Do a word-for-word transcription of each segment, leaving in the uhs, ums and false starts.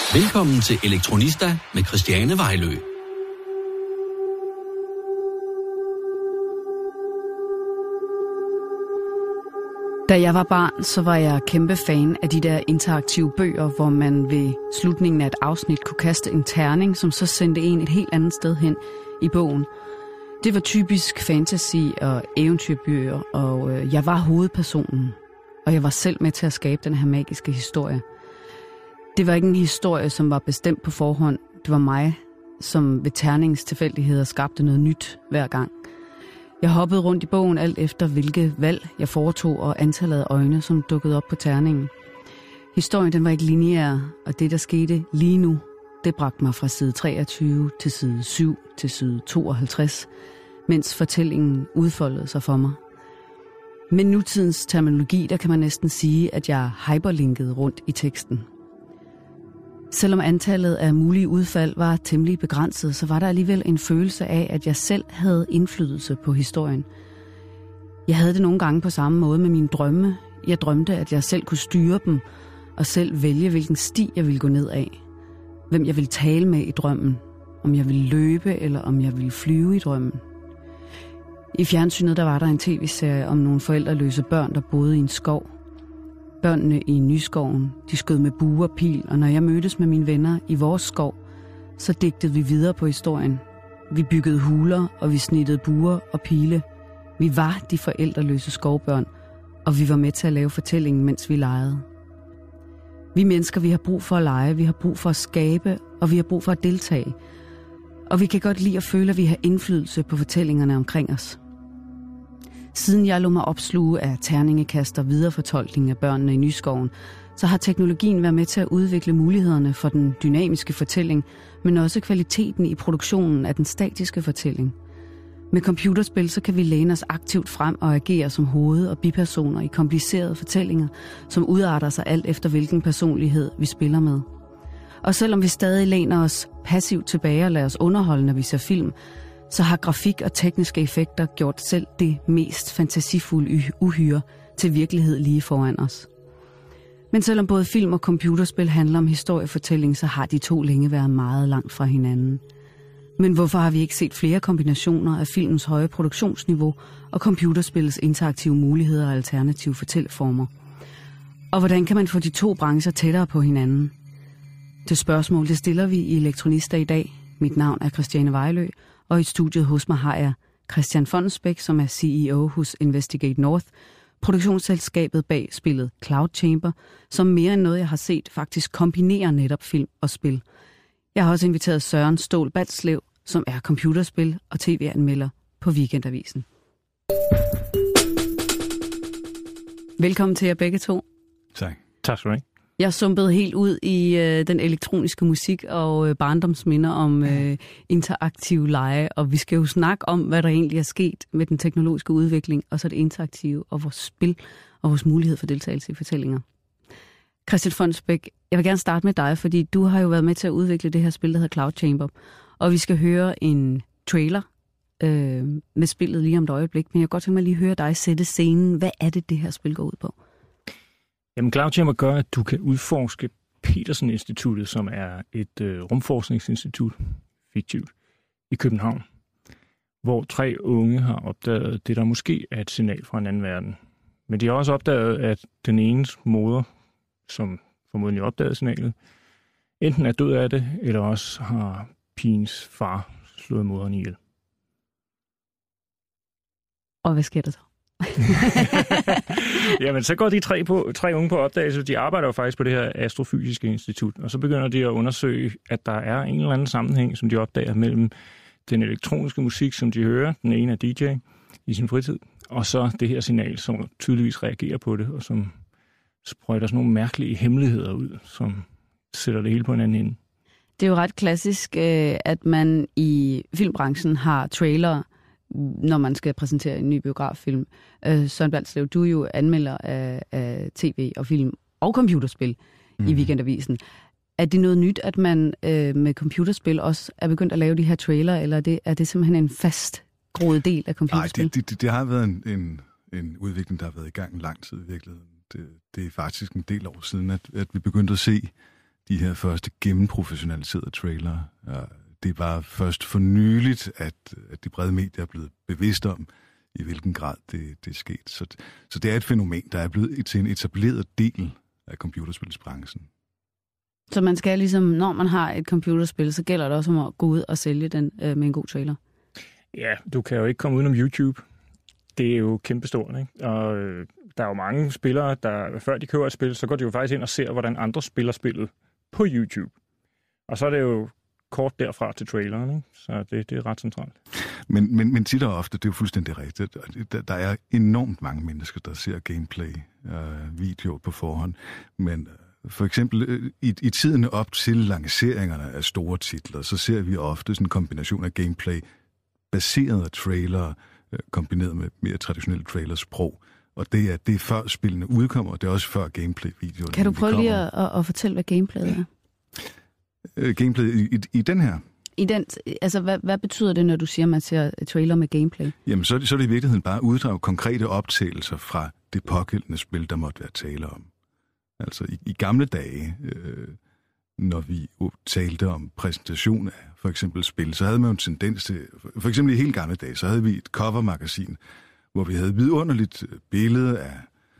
Velkommen til Elektronista med Christiane Vejlø. Da jeg var barn, så var jeg kæmpe fan af de der interaktive bøger, hvor man ved slutningen af et afsnit kunne kaste en terning, som så sendte en et helt andet sted hen i bogen. Det var typisk fantasy- og eventyrbøger, og øh, jeg var hovedpersonen, og jeg var selv med til at skabe den her magiske historie. Det var ikke en historie, som var bestemt på forhånd. Det var mig, som ved terningens tilfældigheder skabte noget nyt hver gang. Jeg hoppede rundt i bogen alt efter, hvilke valg jeg foretog og antallet af øjne, som dukkede op på terningen. Historien den var ikke lineær, og det, der skete lige nu, det bragte mig fra side treogtyve til side syv til side tooghalvtreds, mens fortællingen udfoldede sig for mig. Med nutidens terminologi, der kan man næsten sige, at jeg hyperlinkede rundt i teksten. Selvom antallet af mulige udfald var temmelig begrænset, så var der alligevel en følelse af, at jeg selv havde indflydelse på historien. Jeg havde det nogle gange på samme måde med mine drømme. Jeg drømte, at jeg selv kunne styre dem, og selv vælge, hvilken sti jeg ville gå ned af. Hvem jeg ville tale med i drømmen. Om jeg ville løbe, eller om jeg ville flyve i drømmen. I fjernsynet der var der en tv-serie om nogle forældreløse børn, der boede i en skov. Børnene i Nyskoven, de skød med bue og pil, og når jeg mødtes med mine venner i vores skov, så digtede vi videre på historien. Vi byggede huler, og vi snittede buer og pile. Vi var de forældreløse skovbørn, og vi var med til at lave fortællingen, mens vi legede. Vi mennesker, vi har brug for at lege, vi har brug for at skabe, og vi har brug for at deltage. Og vi kan godt lide at føle, at vi har indflydelse på fortællingerne omkring os. Siden jeg lå mig opsluge af terningekast og viderefortolkning af børnene i Nyskoven, så har teknologien været med til at udvikle mulighederne for den dynamiske fortælling, men også kvaliteten i produktionen af den statiske fortælling. Med computerspil så kan vi læne os aktivt frem og agere som hoved- og bipersoner i komplicerede fortællinger, som udarter sig alt efter hvilken personlighed vi spiller med. Og selvom vi stadig læner os passivt tilbage og lader os underholde, når vi ser film, så har grafik og tekniske effekter gjort selv det mest fantasifulde uhyre til virkelighed lige foran os. Men selvom både film og computerspil handler om historiefortælling, så har de to længe været meget langt fra hinanden. Men hvorfor har vi ikke set flere kombinationer af filmens høje produktionsniveau og computerspillets interaktive muligheder og alternative fortælleformer? Og hvordan kan man få de to brancher tættere på hinanden? Det spørgsmål det stiller vi i Elektronista i dag. Mit navn er Christiane Vejlø, og i studiet hos mig har jeg Christian Fonsbæk, som er C E O hos Investigate North, produktionsselskabet bag spillet Cloud Chamber, som mere end noget jeg har set faktisk kombinerer netop film og spil. Jeg har også inviteret Søren Ståhl Balslev, som er computerspil og tv-anmelder på Weekendavisen. Velkommen til jer begge to. Tak. Tak skal du have. Jeg sumpede helt ud i øh, den elektroniske musik og øh, barndomsminder om øh, interaktive lege, og vi skal jo snakke om, hvad der egentlig er sket med den teknologiske udvikling, og så det interaktive og vores spil og vores mulighed for deltagelse i fortællinger. Christian Fonsbæk, jeg vil gerne starte med dig, fordi du har jo været med til at udvikle det her spil, der hedder Cloud Chamber, og vi skal høre en trailer øh, med spillet lige om et øjeblik, men jeg kan godt tænke mig lige at høre dig sætte scenen. Hvad er det, det her spil går ud på? Jamen, Cloud Chamber gør, at du kan udforske Petersen-instituttet, som er et øh, rumforskningsinstitut, fiktivt, i København, hvor tre unge har opdaget det, der måske er et signal fra en anden verden. Men de har også opdaget, at den enes moder, som formodentlig opdagede signalet, enten er død af det, eller også har pigens far slået moderen ihjel. Og hvad sker der så? Jamen, så går de tre, på, tre unge på opdagelse. De arbejder jo faktisk på det her astrofysiske institut, og så begynder de at undersøge, at der er en eller anden sammenhæng, som de opdager mellem den elektroniske musik, som de hører, den ene er D J i sin fritid, og så det her signal, som tydeligvis reagerer på det, og som sprøjter sådan nogle mærkelige hemmeligheder ud, som sætter det hele på en anden ende. Det er jo ret klassisk, at man i filmbranchen har trailere, når man skal præsentere en ny biograffilm. Øh, Søren Balslev, du er jo anmelder af, af tv og film og computerspil mm. i Weekendavisen. Er det noget nyt, at man øh, med computerspil også er begyndt at lave de her trailer, eller er det, er det simpelthen en fast groet del af computerspil? Nej, det, det, det har været en, en, en udvikling, der har været i gang en lang tid i virkeligheden. Det, det er faktisk en del år siden, at, at vi begyndte at se de her første gennemprofessionaliserede trailere. Det var først for nyligt, at, at de brede medier er blevet bevidste om, i hvilken grad det, det er sket. Så, så det er et fænomen, der er blevet til en etableret del af computerspilsbranchen. Så man skal ligesom, når man har et computerspil, så gælder det også om at gå ud og sælge den øh, med en god trailer? Ja, du kan jo ikke komme udenom YouTube. Det er jo kæmpestort, ikke? Og øh, der er jo mange spillere, der før de køber et spil, så går de jo faktisk ind og ser, hvordan andre spiller spillet på YouTube. Og så er det jo kort derfra til traileren, ikke? Så det, det er ret centralt. Men, men, men tit og ofte, det er jo fuldstændig rigtigt. Der, der er enormt mange mennesker, der ser gameplay-videoer øh, på forhånd. Men øh, for eksempel øh, i, i tiden op til lanceringerne af store titler, så ser vi ofte sådan en kombination af gameplay baseret af trailer, øh, kombineret med mere traditionelle trailersprog. Og det er, det er før spillene udkommer, og det er også før gameplay-videoerne. Kan du prøve lige at, at fortælle, hvad gameplayet er? Øh, gameplay i, i, i den her? I den, altså, hvad, hvad betyder det, når du siger, at man ser trailer med gameplay? Jamen, så er det, så er det i virkeligheden bare uddrag konkrete optagelser fra det pågældende spil, der måtte være tale om. Altså, i, i gamle dage, øh, når vi talte om præsentation af for eksempel spil, så havde man jo en tendens til, for eksempel i helt gamle dage, så havde vi et covermagasin, hvor vi havde vidunderligt billede af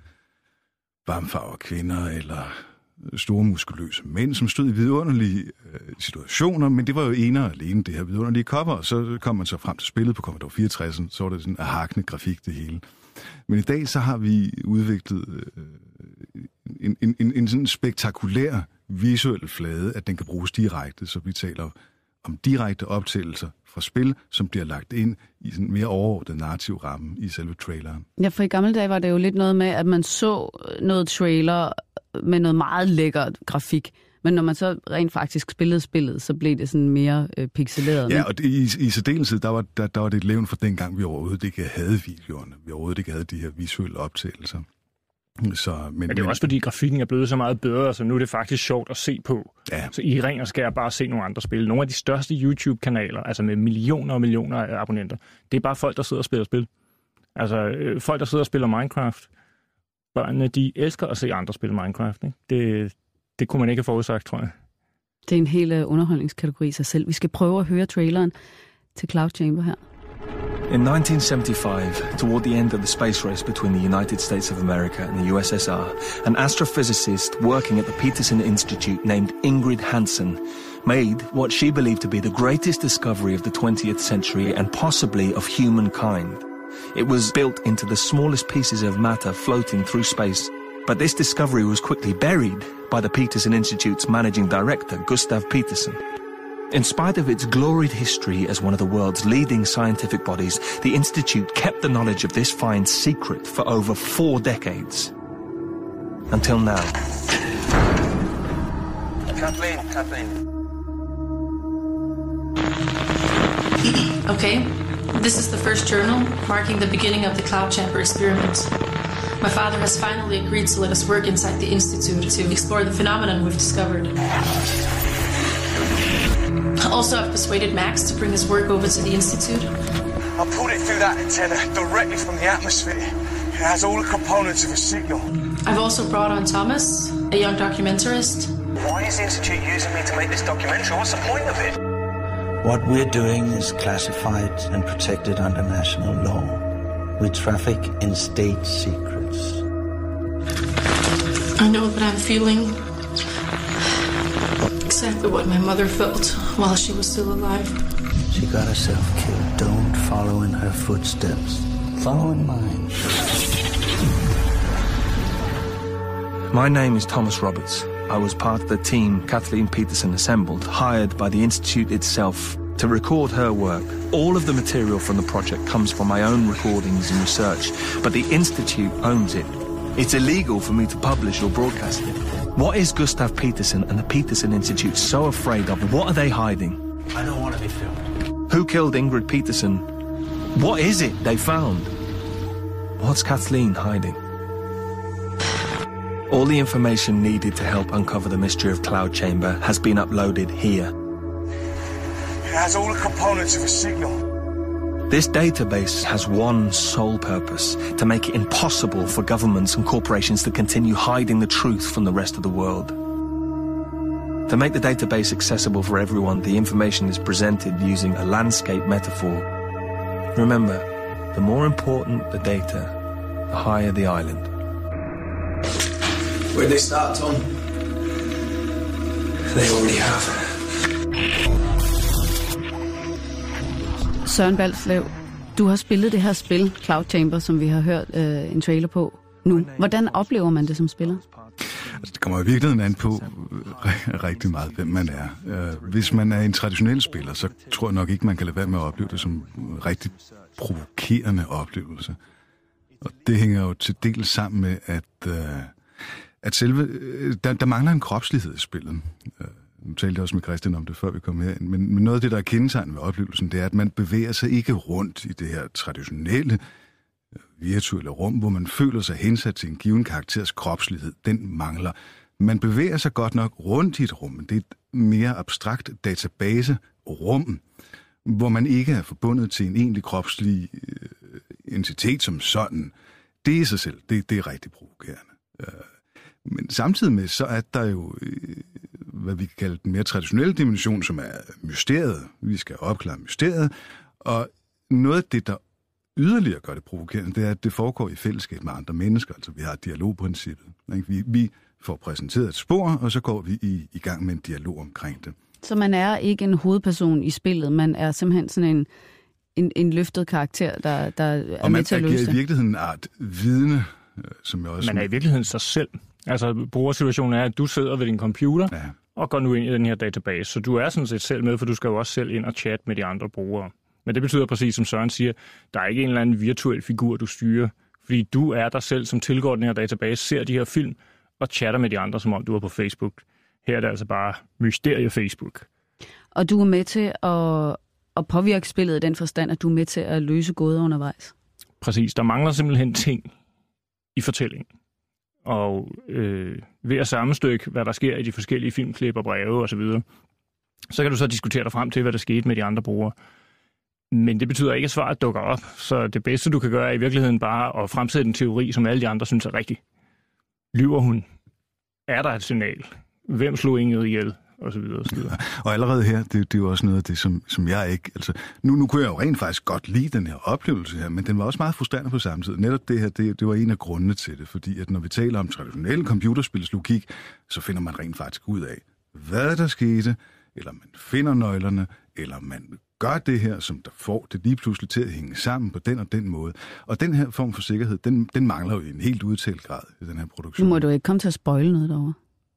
varmfarvede kvinder eller store muskuløse mænd, som stod i vidunderlige øh, situationer, men det var jo ene og alene det her vidunderlige cover, og så kom man så frem til spillet på Commodore fireogtres, så var det sådan en hakkende grafik det hele. Men i dag så har vi udviklet øh, en, en, en, en sådan spektakulær visuel flade, at den kan bruges direkte, så vi taler om direkte optagelser fra spil, som bliver lagt ind i sådan en mere overordnet narrativ ramme i selve traileren. Ja, for i gamle dage var det jo lidt noget med, at man så noget trailer med noget meget lækker grafik, men når man så rent faktisk spillede spillet, så blev det sådan mere øh, pixeleret. Ja, og det, i, i særdeleshed, der var, der, der var det et levn for dengang, vi overhovedet ikke havde videoerne. Vi overhovedet ikke havde de her visuelle optagelser. Så, men, men det er men, også fordi grafikken er blevet så meget bedre, så nu er det faktisk sjovt at se på. Ja. Så i ren og skær bare se nogle andre spil. Nogle af de største YouTube-kanaler, altså med millioner og millioner af abonnenter, det er bare folk, der sidder og spiller spil. Altså øh, folk, der sidder og spiller Minecraft. Børnene, de elsker at se andre spille Minecraft. Ikke? Det, det kunne man ikke have forudsagt, tror jeg. Det er en hel underholdningskategori i sig selv. Vi skal prøve at høre traileren til Cloud Chamber her. In nineteen seventy-five, toward the end of the space race between the United States of America and the U S S R, an astrophysicist working at the Peterson Institute named Ingrid Hansen made what she believed to be the greatest discovery of the twentieth century and possibly of humankind. It was built into the smallest pieces of matter floating through space, but this discovery was quickly buried by the Peterson Institute's managing director, Gustav Peterson. In spite of its gloried history as one of the world's leading scientific bodies, the Institute kept the knowledge of this find secret for over four decades. Until now. Kathleen, Kathleen. Okay, this is the first journal marking the beginning of the Cloud Chamber experiment. My father has finally agreed to let us work inside the Institute to explore the phenomenon we've discovered. Also, I've persuaded Max to bring his work over to the Institute. I pulled it through that antenna directly from the atmosphere. It has all the components of a signal. I've also brought on Thomas, a young documentarist. Why is the Institute using me to make this documentary? What's the point of it? What we're doing is classified and protected under national law. We traffic in state secrets. I know that I'm feeling exactly what my mother felt while she was still alive. She got herself killed. Don't follow in her footsteps. Follow in mine. My name is Thomas Roberts. I was part of the team Kathleen Peterson assembled, hired by the Institute itself to record her work. All of the material from the project comes from my own recordings and research, but the Institute owns it. It's illegal for me to publish or broadcast it. What is Gustav Peterson and the Peterson Institute so afraid of? What are they hiding? I don't want to be filmed. Who killed Ingrid Peterson? What is it they found? What's Kathleen hiding? All the information needed to help uncover the mystery of Cloud Chamber has been uploaded here. It has all the components of a signal. This database has one sole purpose: to make it impossible for governments and corporations to continue hiding the truth from the rest of the world. To make the database accessible for everyone, the information is presented using a landscape metaphor. Remember, the more important the data, the higher the island. Where'd they start, Tom? They already have. Søren Balslev, du har spillet det her spil, Cloud Chamber, som vi har hørt øh, en trailer på nu. Hvordan oplever man det som spiller? Altså, det kommer i virkeligheden an på rigtig meget, hvem man er. Hvis man er en traditionel spiller, så tror jeg nok ikke, man kan lade være med at opleve det som en rigtig provokerende oplevelse. Og det hænger jo til del sammen med, at, at selve, der, der mangler en kropslighed i spillet. Nu talte jeg også med Christian om det, før vi kom herind. Men, men noget af det, der er kendetegnet ved oplevelsen, det er, at man bevæger sig ikke rundt i det her traditionelle virtuelle rum, hvor man føler sig hensat til en given karakters kropslighed. Den mangler. Man bevæger sig godt nok rundt i et rum, men det er et mere abstrakt databaserum, hvor man ikke er forbundet til en egentlig kropslig øh, entitet som sådan. Det i sig selv, det, det er rigtig provokerende. Øh, men samtidig med, så er der jo, øh, hvad vi kan kalde den mere traditionelle dimension, som er mysteriet. Vi skal opklare mysteriet, og noget af det, der yderligere gør det provokerende, det er, at det foregår i fællesskab med andre mennesker. Altså, vi har dialogprincippet. Vi, vi får præsenteret et spor, og så går vi i, i gang med en dialog omkring det. Så man er ikke en hovedperson i spillet, man er simpelthen sådan en, en, en løftet karakter, der, der er med til at løse det. Og man agerer i virkeligheden en art vidne, som jeg også... Man er i virkeligheden sig selv. Altså, brugersituationen er, at du sidder ved din computer, ja, og går nu ind i den her database. Så du er sådan set selv med, for du skal jo også selv ind og chatte med de andre brugere. Men det betyder præcis, som Søren siger, der er ikke en eller anden virtuel figur, du styrer. Fordi du er dig selv, som tilgår den her database, ser de her film og chatter med de andre, som om du er på Facebook. Her er det altså bare mysterie Facebook. Og du er med til at, at påvirke spillet i den forstand, at du er med til at løse gåder undervejs. Præcis. Der mangler simpelthen ting i fortællingen. Og øh, ved at sammenstykke, hvad der sker i de forskellige filmklip og breve osv., så, så kan du så diskutere dig frem til, hvad der skete med de andre brugere. Men det betyder ikke, at svaret dukker op. Så det bedste, du kan gøre, er i virkeligheden bare at fremsætte en teori, som alle de andre synes er rigtig. Lyver hun? Er der et signal? Hvem slog Ingrid ihjel? Og så videre, og så videre. Og allerede her, det, det er jo også noget af det, som, som jeg ikke... Altså, nu, nu kunne jeg jo rent faktisk godt lide den her oplevelse her, men den var også meget frustrerende på samme tid. Netop det her, det, det var en af grundene til det, fordi at når vi taler om traditionelle computerspilslogik, så finder man rent faktisk ud af, hvad der skete, eller man finder nøglerne, eller man gør det her, som der får det lige pludselig til at hænge sammen på den og den måde. Og den her form for sikkerhed, den, den mangler jo i en helt udtalt grad i den her produktion. Nu må du ikke komme til at spoile noget derovre.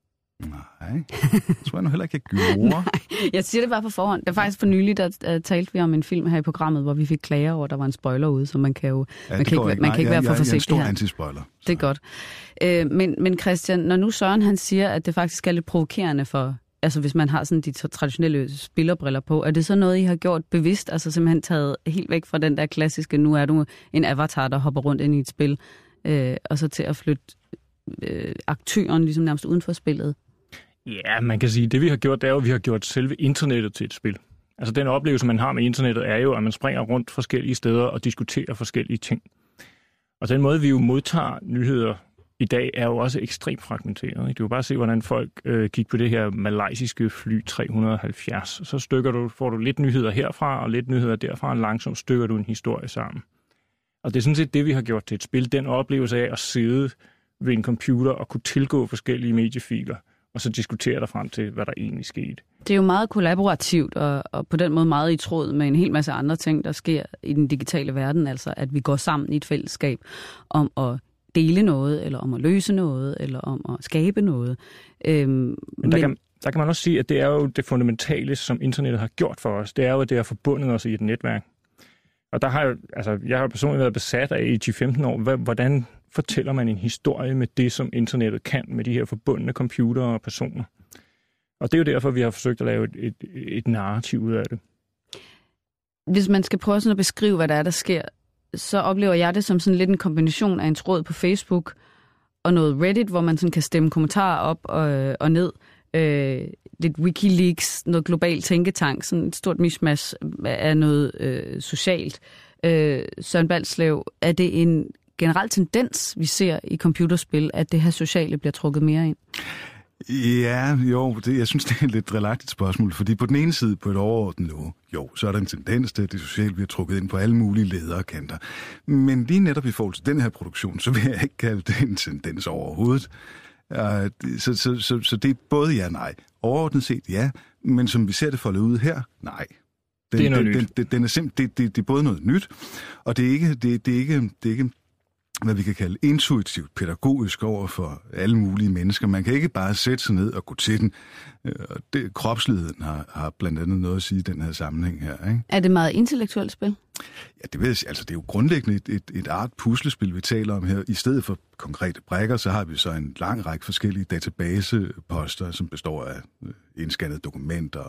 Nej, det tror jeg nu heller ikke, jeg gjorde. Nej, jeg siger det bare på forhånd. Det er faktisk for nylig, der uh, talte vi om en film her i programmet, hvor vi fik klager over, at der var en spoiler ude, så man kan jo ja, man kan ikke, man kan ikke være for forsigtig her. Jeg er en stor anti-spoiler. Så. Det er godt. Uh, men, men Christian, når nu Søren han siger, at det faktisk er lidt provokerende for, altså hvis man har sådan de traditionelle spillerbriller på, er det så noget, I har gjort bevidst, altså simpelthen taget helt væk fra den der klassiske, nu er du en avatar, der hopper rundt ind i et spil, uh, og så til at flytte uh, aktøren ligesom nærmest uden for spillet? Ja, man kan sige, at det vi har gjort, det er jo, at vi har gjort selve internettet til et spil. Altså den oplevelse, man har med internettet, er jo, at man springer rundt forskellige steder og diskuterer forskellige ting. Og den måde, vi jo modtager nyheder i dag, er jo også ekstremt fragmenteret. Ikke? Du kan bare se, hvordan folk øh, gik på det her malaysiske fly tre hundrede og halvfjerds. Så stykker du, får du lidt nyheder herfra og lidt nyheder derfra, og langsomt stykker du en historie sammen. Og det er sådan set det, vi har gjort til et spil. Den oplevelse af at sidde ved en computer og kunne tilgå forskellige mediefiler, og så diskutere dig frem til, hvad der egentlig skete. Det er jo meget kollaborativt, og, og på den måde meget i tråd med en hel masse andre ting, der sker i den digitale verden. Altså, at vi går sammen i et fællesskab om at dele noget, eller om at løse noget, eller om at skabe noget. Øhm, men der, men kan, der kan man også sige, at det er jo det fundamentale, som internettet har gjort for os. Det er jo, at det har forbundet os i et netværk. Og der har jeg, altså, jeg har personligt været besat af i ti til femten år, hvordan fortæller man en historie med det, som internettet kan, med de her forbundne computere og personer. Og det er jo derfor, vi har forsøgt at lave et, et, et narrativ ud af det. Hvis man skal prøve sådan at beskrive, hvad der er, der sker, så oplever jeg det som sådan lidt en kombination af en tråd på Facebook og noget Reddit, hvor man sådan kan stemme kommentarer op og, og ned. Øh, lidt WikiLeaks, noget global tænketank, sådan et stort mismatch af noget øh, socialt. Øh, Søren Balslev, er det en generel tendens, vi ser i computerspil, at det her sociale bliver trukket mere ind? Ja, jo, det, jeg synes, det er et lidt relagtigt spørgsmål, fordi på den ene side, på et overordnet niveau, jo, så er der en tendens til, at det sociale bliver trukket ind på alle mulige ledere og kanter. Men lige netop i forhold til den her produktion, så vil jeg ikke kalde det en tendens overhovedet. Uh, så, så, så, så det er både ja og nej. Overordnet set ja, men som vi ser det foldet ud her, nej. Den, det er noget den, nyt. Den, den er simp- det, det, det er både noget nyt, og det er ikke, det, det er ikke, det er ikke hvad vi kan kalde intuitivt pædagogisk over for alle mulige mennesker. Man kan ikke bare sætte sig ned og gå til den. Det, kropsligheden har, har blandt andet noget at sige i den her sammenhæng her. Ikke? Er det meget intellektuelt spil? Ja, det, vil jeg sige. Altså, det er jo grundlæggende et, et, et art puslespil, vi taler om her. I stedet for konkrete brækker, så har vi så en lang række forskellige databaseposter, som består af indskannede dokumenter,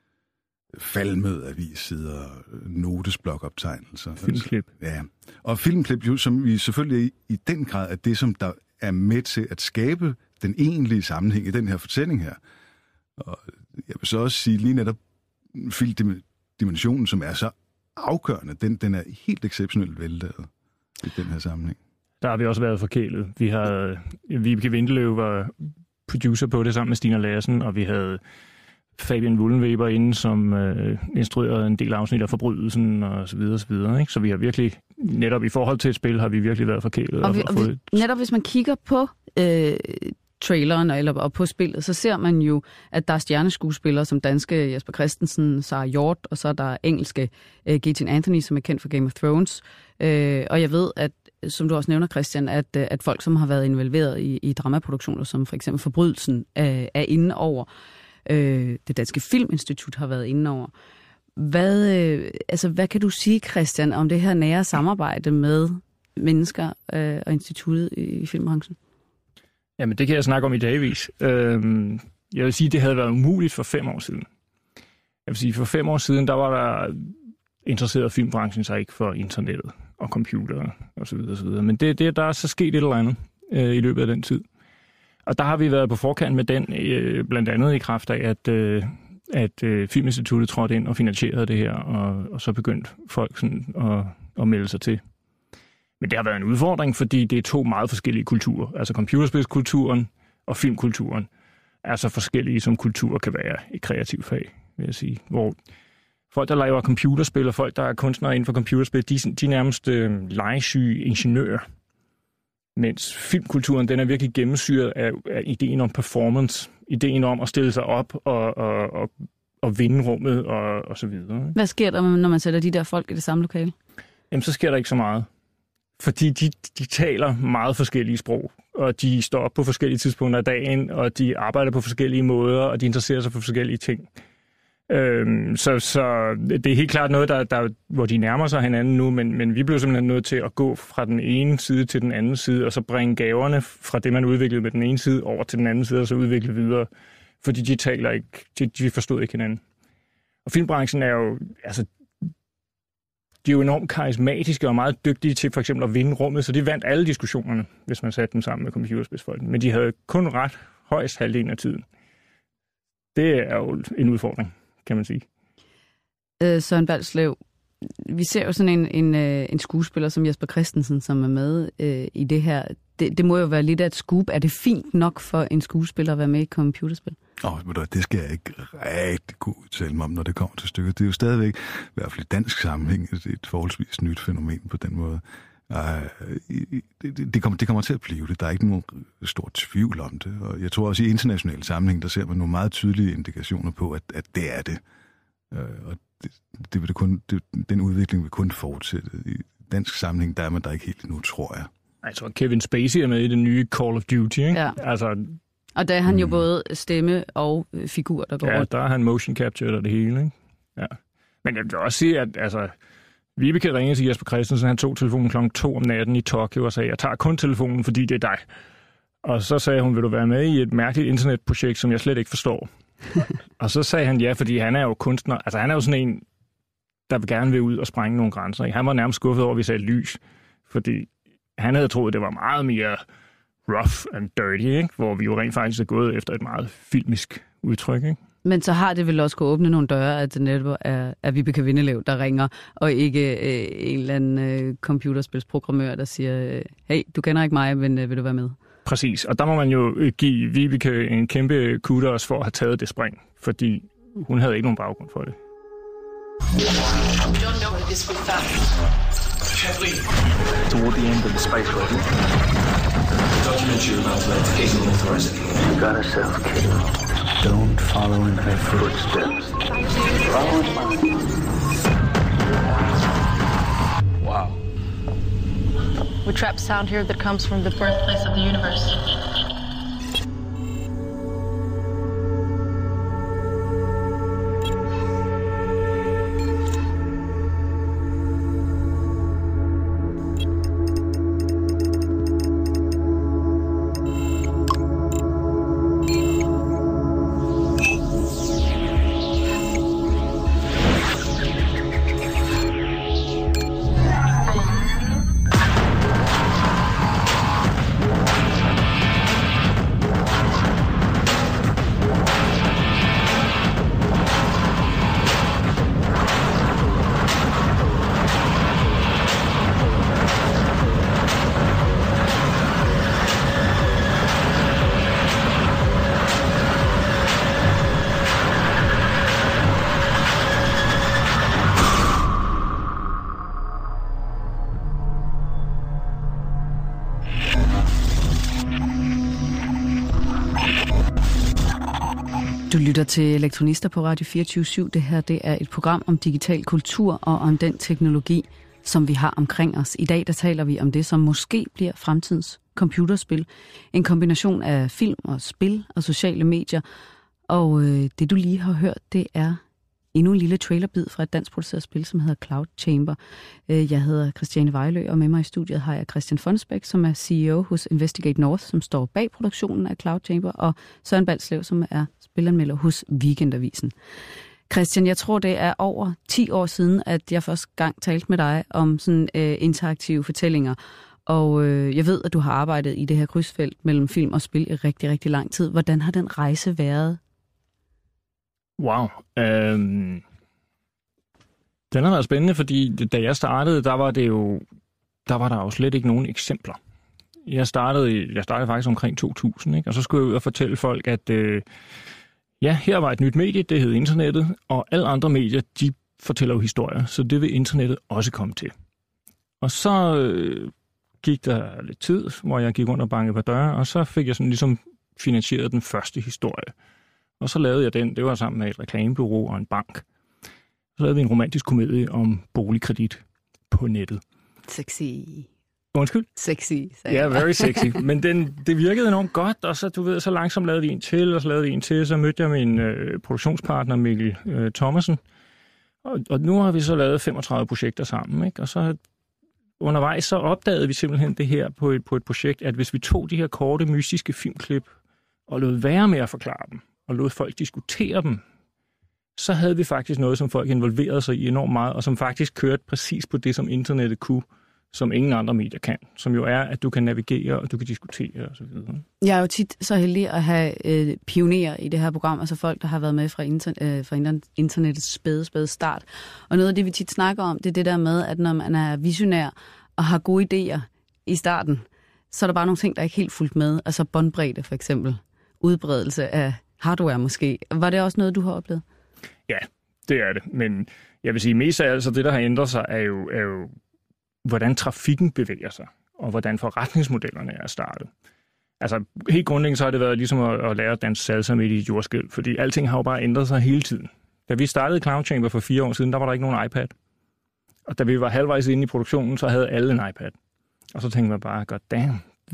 faldmød avissider, notesblokoptegnelser. Filmklip. Ja, og filmklip, jo, som vi selvfølgelig i, i den grad er det, som der er med til at skabe den egentlige sammenhæng i den her fortælling her. Og jeg vil så også sige lige netop filmdimensionen, som er så afgørende, den, den er helt exceptionelt vellavet i den her sammenhæng. Der har vi også været forkælet. Vi havde Vibeke Windeløv var producer på det sammen med Stina Larsen, og vi havde Fabian Wullenweber inde, som øh, instruerede en del afsnit af Forbrydelsen og så videre, og så videre. Ikke? Så vi har virkelig, netop i forhold til et spil, har vi virkelig været forkælet. Og, vi, og, og fået... vi, netop hvis man kigger på øh, traileren eller og på spillet, så ser man jo, at der er stjerneskuespillere som danske Jesper Christensen, Sarah Hjort, og så er der engelske øh, Gillian Anthony, som er kendt for Game of Thrones. Øh, og jeg ved, at som du også nævner, Christian, at, at folk, som har været involveret i, i dramaproduktioner, som for eksempel Forbrydelsen, øh, er inde over. Øh, det Danske Filminstitut har været inde over. Hvad, øh, altså, hvad kan du sige, Christian, om det her nære samarbejde med mennesker øh, og instituttet i, i filmbranchen? Jamen, det kan jeg snakke om i dagvis. Øh, jeg vil sige, det havde været umuligt for fem år siden. Jeg vil sige, for fem år siden, der var der interesseret filmbranchen sig ikke for internettet og computere osv. osv. Men det, det, der er så sket et eller andet øh, i løbet af den tid. Og der har vi været på forkant med den, øh, blandt andet i kraft af, at, øh, at øh, Filminstituttet trådte ind og finansierede det her, og, og så begyndte folk sådan at, at melde sig til. Men det har været en udfordring, fordi det er to meget forskellige kulturer. Altså computerspilskulturen og filmkulturen er så forskellige, som kultur kan være i kreativt fag, vil jeg sige. Hvor folk, der laver computerspil, og folk, der er kunstnere inden for computerspil, de, de er nærmest øh, legesyge ingeniører. Mens filmkulturen, den er virkelig gennemsyret af, af ideen om performance, ideen om at stille sig op og, og, og, og vinde rummet og, og så videre. Hvad sker der, når man sætter de der folk i det samme lokale? Jamen, så sker der ikke så meget. Fordi de, de taler meget forskellige sprog, og de står op på forskellige tidspunkter af dagen, og de arbejder på forskellige måder, og de interesserer sig for forskellige ting. Øhm, så, så det er helt klart noget, der, der, hvor de nærmer sig hinanden nu, men, men vi blev simpelthen nødt til at gå fra den ene side til den anden side, og så bringe gaverne fra det, man udviklede med den ene side, over til den anden side, og så udvikle videre. Fordi de taler ikke, de, de forstod ikke hinanden. Og filmbranchen er jo, altså, de er jo enormt karismatiske og meget dygtige til for eksempel at vinde rummet, så de vandt alle diskussionerne, hvis man satte dem sammen med computerspilsfolk. Men de havde kun ret højst halvdelen af tiden. Det er jo en udfordring, kan man sige. Øh, Søren Balslev, vi ser jo sådan en, en, en skuespiller som Jesper Christensen, som er med øh, i det her. Det, det må jo være lidt af et scoop. Er det fint nok for en skuespiller at være med i computerspil? Åh, oh, det skal jeg ikke rigtig kunne udtale mig om, når det kommer til stykket. Det er jo stadigvæk, i hvert fald i dansk sammenhæng, et forholdsvis nyt fænomen på den måde. Uh, det, det, kommer, det kommer til at blive det. Der er ikke nogen stor tvivl om det. Og jeg tror også, i international sammenhæng, der ser man nogle meget tydelige indikationer på, at, at det er det. Uh, og det, det vil det kun, det, den udvikling vil kun fortsætte. I dansk sammenhæng, der er man der ikke helt endnu, tror jeg. Jeg tror, Kevin Spacey er med i det nye Call of Duty, ikke? Ja. Altså, og der er han jo mm. både stemme og figur, der går ja, rundt. der er han motion capture og det hele, ikke? Ja. Men jeg vil også sige, at altså, Vibeke ringede til Jesper Christensen, han tog telefonen klokken to om natten i Tokyo og sagde, jeg tager kun telefonen, fordi det er dig. Og så sagde hun, vil du være med i et mærkeligt internetprojekt, som jeg slet ikke forstår? Og så sagde han ja, fordi han er jo kunstner. Altså han er jo sådan en, der vil gerne vil ud og sprænge nogle grænser. Han var nærmest skuffet over, at vi sagde lys, fordi han havde troet, det var meget mere rough and dirty, ikke? Hvor vi jo rent faktisk er gået efter et meget filmisk udtryk, ikke? Men så har det vel også kunne åbne nogle døre, at det netop er, er Vibeke Windeløv, der ringer, og ikke øh, en eller anden øh, computerspilsprogrammør, der siger, hey, du kender ikke mig, men øh, vil du være med? Præcis, og der må man jo give Vibeke en kæmpe kudos for at have taget det spring, fordi hun havde ikke nogen baggrund for det. Toward the end of the space race, the documentary about the taking authorized. You got herself killed. Don't follow in her footsteps. Follow in mine. Wow. We trap sound here that comes from the birthplace of the universe. Du lytter til Elektronister på Radio fireogtyve syv. Det her det er et program om digital kultur og om den teknologi, som vi har omkring os. I dag der taler vi om det, som måske bliver fremtidens computerspil. En kombination af film og spil og sociale medier. Og øh, det du lige har hørt, det er endnu en lille trailerbid fra et dansk produceret spil, som hedder Cloud Chamber. Jeg hedder Christiane Vejlø, og med mig i studiet har jeg Christian Fonnesbæk, som er C E O hos Investigate North, som står bag produktionen af Cloud Chamber, og Søren Balslev, som er spilanmelder hos Weekendavisen. Christian, jeg tror, det er over ti år siden, at jeg første gang talte med dig om sådan øh, interaktive fortællinger. Og øh, jeg ved, at du har arbejdet i det her krydsfelt mellem film og spil i rigtig, rigtig lang tid. Hvordan har den rejse været? Wow. Øhm, den har været spændende, fordi da jeg startede, der var det jo, der var der jo slet ikke nogen eksempler. Jeg startede, jeg startede faktisk omkring to tusind, ikke? Og så skulle jeg ud og fortælle folk, at øh, ja, her var et nyt medie, det hed internettet, og alle andre medier, de fortæller jo historier, så det vil internettet også komme til. Og så øh, gik der lidt tid, hvor jeg gik rundt og bankede på døre, og så fik jeg sådan ligesom finansieret den første historie. Og så lavede jeg den, det var sammen med et reklamebureau og en bank. Så lavede vi en romantisk komedie om boligkredit på nettet. Sexy. Undskyld? Sexy. Ja, yeah, very sexy. Men den, det virkede enormt godt, og så, du ved, så langsomt lavede vi en til, og så lavede vi en til. Så mødte jeg min øh, produktionspartner, Mikkel øh, Thomasen. Og, og nu har vi så lavet femogtredive projekter sammen, ikke? Og så undervejs så opdagede vi simpelthen det her på et, på et projekt, at hvis vi tog de her korte, mystiske filmklip og lod være med at forklare dem, og lod folk diskutere dem, så havde vi faktisk noget, som folk involverede sig i enormt meget, og som faktisk kørte præcis på det, som internettet kunne, som ingen andre medier kan, som jo er, at du kan navigere, og du kan diskutere osv. Jeg er jo tit så heldig at have øh, pionerer i det her program, altså folk, der har været med fra, inter- øh, fra internettets spæde, spæde start. Og noget af det, vi tit snakker om, det er det der med, at når man er visionær og har gode idéer i starten, så er der bare nogle ting, der er ikke helt fuldt med. Altså båndbredde for eksempel. Udbredelse af hardware måske. Var det også noget, du har oplevet? Ja, det er det. Men jeg vil sige, mest af alt, så det, der har ændret sig, er jo, er jo, hvordan trafikken bevæger sig, og hvordan forretningsmodellerne er startet. Altså, helt grundlæggende så har det været ligesom at, at lære at danse salsa midt i et jordskælv, fordi alting har jo bare ændret sig hele tiden. Da vi startede Cloud Chamber for fire år siden, der var der ikke nogen iPad. Og da vi var halvvejs inde i produktionen, så havde alle en iPad. Og så tænkte man bare, god damn,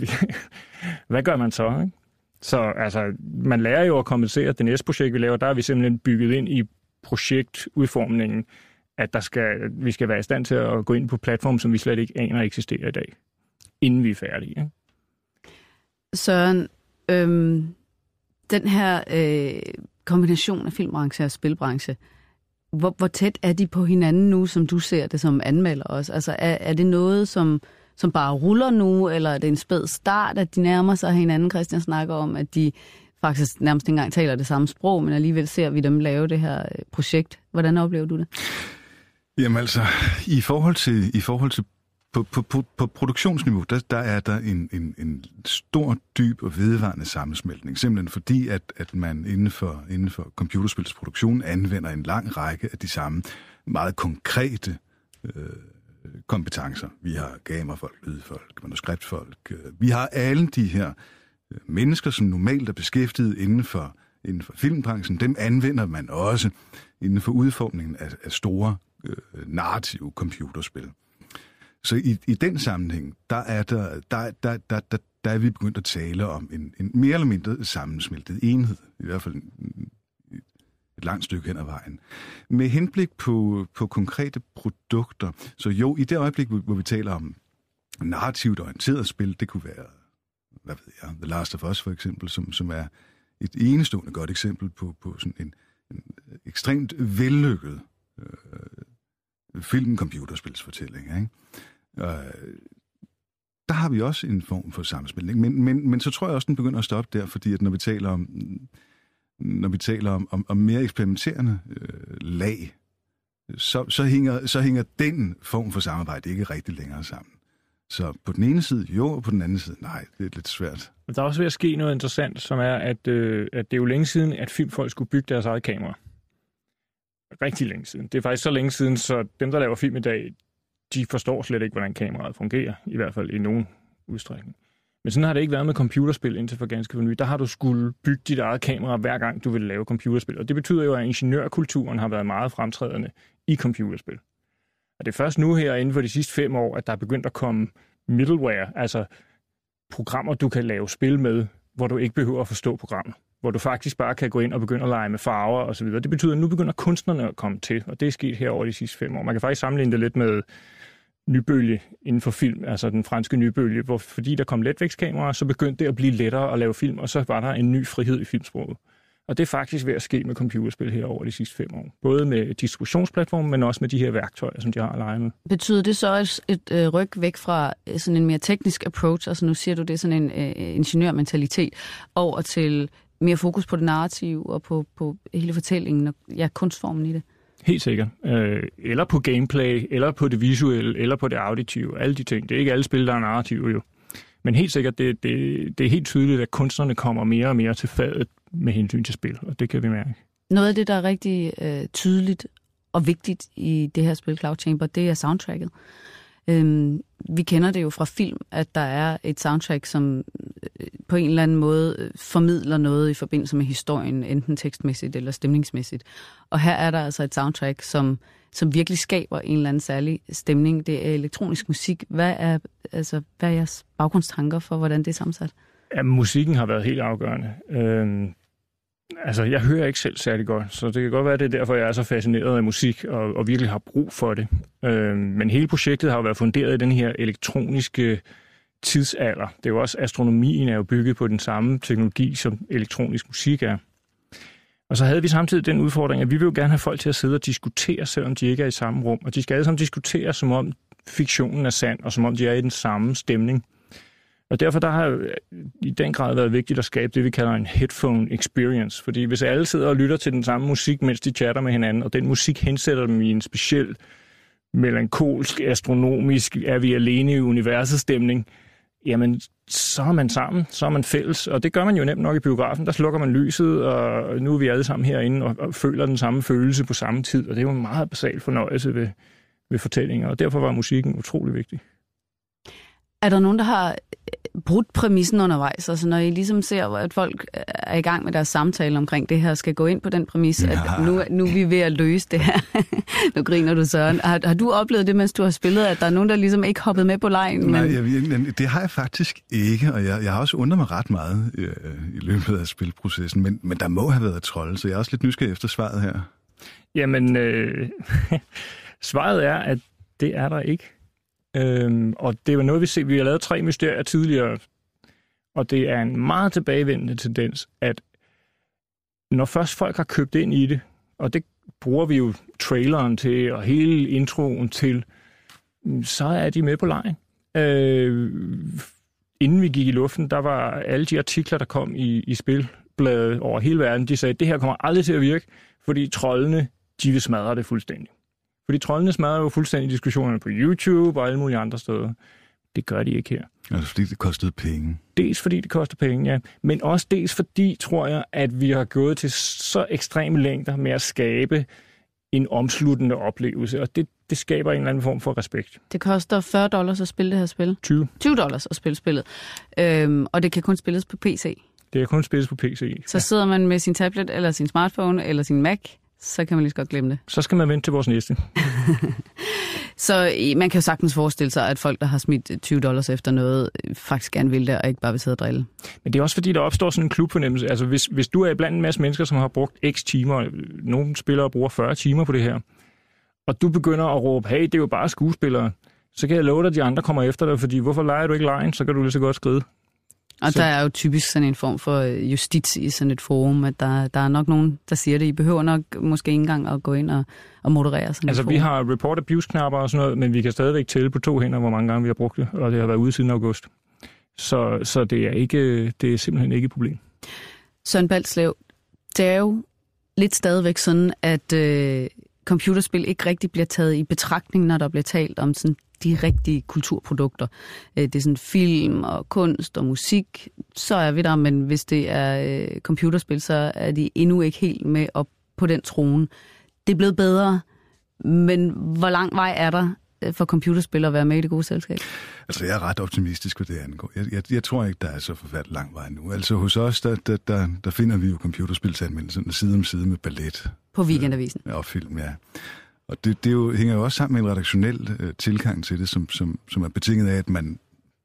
hvad gør man så, ikke? Så altså, man lærer jo at kompensere. Det næste projekt, vi laver, der er vi simpelthen bygget ind i projektudformningen, at der skal, vi skal være i stand til at gå ind på platform, som vi slet ikke aner eksisterer i dag, inden vi er færdige. Ikke? Søren, øhm, den her øh, kombination af filmbranche og spilbranche, hvor, hvor tæt er de på hinanden nu, som du ser det som anmelder også? Altså, er, er det noget, som... som bare ruller nu, eller er det en spæd start, at de nærmer sig hinanden? Christian snakker om, at de faktisk nærmest ikke engang taler det samme sprog, men alligevel ser vi dem lave det her projekt. Hvordan oplever du det? Jamen altså, i forhold til, i forhold til på, på, på, på produktionsniveau, der, der er der en, en, en stor, dyb og vedvarende sammensmeltning. Simpelthen fordi, at, at man inden for, inden for computerspilsproduktion anvender en lang række af de samme meget konkrete øh, kompetencer. Vi har kamerafolk, lydfolk, manuskriptfolk. Øh, vi har alle de her øh, mennesker, som normalt er beskæftiget inden for, inden for filmbranchen. Dem anvender man også inden for udformningen af, af store øh, narrative computerspil. Så i, i den sammenhæng, der er, der, der, der, der, der, der er vi begyndt at tale om en, en mere eller mindre sammensmeltet enhed, i hvert fald en, et langt stykke hen ad vejen. Med henblik på, på konkrete produkter, så jo, i det øjeblik, hvor vi taler om narrativt orienteret spil, det kunne være, hvad ved jeg, The Last of Us for eksempel, som, som er et enestående godt eksempel på, på sådan en, en ekstremt vellykket øh, film-computerspilsfortælling, ikke? Øh, der har vi også en form for sammensmeltning, men, men, men så tror jeg også, den begynder at stoppe der, fordi at når vi taler om, når vi taler om, om, om mere eksperimenterende øh, lag, så, så, hænger, så hænger den form for samarbejde ikke rigtig længere sammen. Så på den ene side jo, og på den anden side nej, det er lidt svært. Der er også ved at ske noget interessant, som er, at, øh, at det er jo længe siden, at filmfolk skulle bygge deres eget kamera. Rigtig længe siden. Det er faktisk så længe siden, så dem, der laver film i dag, de forstår slet ikke, hvordan kameraet fungerer, i hvert fald i nogen udstrækning. Men sådan har det ikke været med computerspil indtil for ganske for nylig. Der har du skulle bygge dit eget kamera, hver gang du vil lave computerspil. Og det betyder jo, at ingeniørkulturen har været meget fremtrædende i computerspil. Og det er først nu her, inden for de sidste fem år, at der er begyndt at komme middleware, altså programmer, du kan lave spil med, hvor du ikke behøver at forstå programmet. Hvor du faktisk bare kan gå ind og begynde at lege med farver og så videre. Det betyder, at nu begynder kunstnerne at komme til, og det er sket her over de sidste fem år. Man kan faktisk sammenligne det lidt med nybølge inden for film, altså den franske nybølge, hvor fordi der kom letvægtskameraer, så begyndte det at blive lettere at lave film, og så var der en ny frihed i filmsproget. Og det er faktisk ved at ske med computerspil her over de sidste fem år. Både med distributionsplatformen, men også med de her værktøjer, som de har at lege med. Betyder det så et, et øh, ryg væk fra sådan en mere teknisk approach, altså nu siger du, det er sådan en øh, ingeniørmentalitet, over til mere fokus på det narrative og på, på hele fortællingen og ja, kunstformen i det? Helt sikkert. Øh, eller på gameplay, eller på det visuelle, eller på det auditive. Alle de ting. Det er ikke alle spil, der er narrative jo. Men helt sikkert, det, det, det er helt tydeligt, at kunstnerne kommer mere og mere til fadet med hensyn til spil, og det kan vi mærke. Noget af det, der er rigtig øh, tydeligt og vigtigt i det her spil, Cloud Chamber, det er soundtracket. Øhm, vi kender det jo fra film, at der er et soundtrack, som øh, på en eller anden måde formidler noget i forbindelse med historien, enten tekstmæssigt eller stemningsmæssigt. Og her er der altså et soundtrack, som, som virkelig skaber en eller anden særlig stemning. Det er elektronisk musik. Hvad er, altså, hvad er jeres baggrundstanker for, hvordan det er sammensat? Ja, musikken har været helt afgørende. Øhm, altså, jeg hører ikke selv særlig godt, så det kan godt være, at det er derfor, jeg er så fascineret af musik og, og virkelig har brug for det. Øhm, men hele projektet har jo været funderet i den her elektroniske tidsalder. Det er jo også, astronomien er jo bygget på den samme teknologi, som elektronisk musik er. Og så havde vi samtidig den udfordring, at vi vil jo gerne have folk til at sidde og diskutere, selvom de ikke er i samme rum. Og de skal alle sammen diskutere, som om fiktionen er sand, og som om de er i den samme stemning. Og derfor der har i den grad været vigtigt at skabe det, vi kalder en headphone experience. Fordi hvis alle sidder og lytter til den samme musik, mens de chatter med hinanden, og den musik hensætter dem i en speciel melankolsk, astronomisk, er vi alene i universet stemning, jamen så er man sammen, så er man fælles. Og det gør man jo nemt nok i biografen. Der slukker man lyset, og nu er vi alle sammen herinde og, og føler den samme følelse på samme tid. Og det er jo en meget basal fornøjelse ved, ved fortællinger, og derfor var musikken utrolig vigtig. Er der nogen, der har brudt præmissen undervejs? Altså når I ligesom ser, at folk er i gang med deres samtale omkring det her, skal gå ind på den præmis, ja. At nu, nu er vi ved at løse det her. Nu griner du, Søren. Har, har du oplevet det, mens du har spillet, at der er nogen, der ligesom ikke hoppet med på lejen? Men... Nej, jeg, det har jeg faktisk ikke, og jeg, jeg har også undret mig ret meget øh, i løbet af spilprocessen, men, men der må have været trold, så jeg er også lidt nysgerrig efter svaret her. Jamen, øh, svaret er, at det er der ikke. Øhm, og det var noget, vi ser. Vi har lavet tre mysterier tidligere, og det er en meget tilbagevendende tendens, at når først folk har købt ind i det, og det bruger vi jo traileren til, og hele introen til, så er de med på lejen. Øh, inden vi gik i luften, der var alle de artikler, der kom i, i spilbladet over hele verden, de sagde, at det her kommer aldrig til at virke, fordi troldene, de vil smadre det fuldstændig. Fordi troldene smadrer jo fuldstændig diskussionerne på YouTube og alle mulige andre steder. Det gør de ikke her. Altså fordi det kostede penge. Dels fordi det koster penge, ja. Men også dels fordi, tror jeg, at vi har gået til så ekstreme længder med at skabe en omsluttende oplevelse. Og det, det skaber en eller anden form for respekt. Det koster fyrre dollars at spille det her spil. tyve. tyve dollars at spille spillet. Øhm, og det kan kun spilles på P C. Det kan kun spilles på P C. Så sidder man med sin tablet, eller sin smartphone, eller sin Mac, så kan man lige så godt glemme det. Så skal man vente til vores næste. Så man kan jo sagtens forestille sig, at folk, der har smidt tyve dollars efter noget, faktisk gerne vil det, og ikke bare vil sidde og drille. Men det er også fordi, der opstår sådan en klubfornemmelse. Altså hvis, hvis du er blandt en masse mennesker, som har brugt x timer, nogle spillere bruger fyrre timer på det her, og du begynder at råbe, hey, det er jo bare skuespillere, så kan jeg love dig, at de andre kommer efter dig, fordi hvorfor leger du ikke lejen, så kan du lige så godt skride. Og så. Der er jo typisk sådan en form for justits i sådan et forum, at der, der er nok nogen, der siger det. I behøver nok måske ikke engang at gå ind og, og moderere sådan Altså et vi har report abuse-knapper og sådan noget, men vi kan stadigvæk tælle på to hænder, hvor mange gange vi har brugt det, og det har været ude siden august. Så, så det, er ikke, det er simpelthen ikke et problem. Søren Balslev, det er jo lidt stadigvæk sådan, at øh, computerspil ikke rigtig bliver taget i betragtning, når der bliver talt om sådan de rigtige kulturprodukter. Det er sådan film og kunst og musik, så er vi der, men hvis det er øh, computerspil, så er de endnu ikke helt med op på den trone. Det er blevet bedre, men hvor lang vej er der for computerspil at være med i det gode selskab? Altså, jeg er ret optimistisk, hvad det angår. Jeg, jeg, jeg tror ikke, der er så forfærdeligt lang vej nu. Altså, hos os, der, der, der, der finder vi jo computerspilsanmeldelsen side om side med ballet. På Weekendavisen. Ja, og film, ja. Og det, det jo, hænger jo også sammen med en redaktionel øh, tilgang til det, som, som, som er betinget af, at man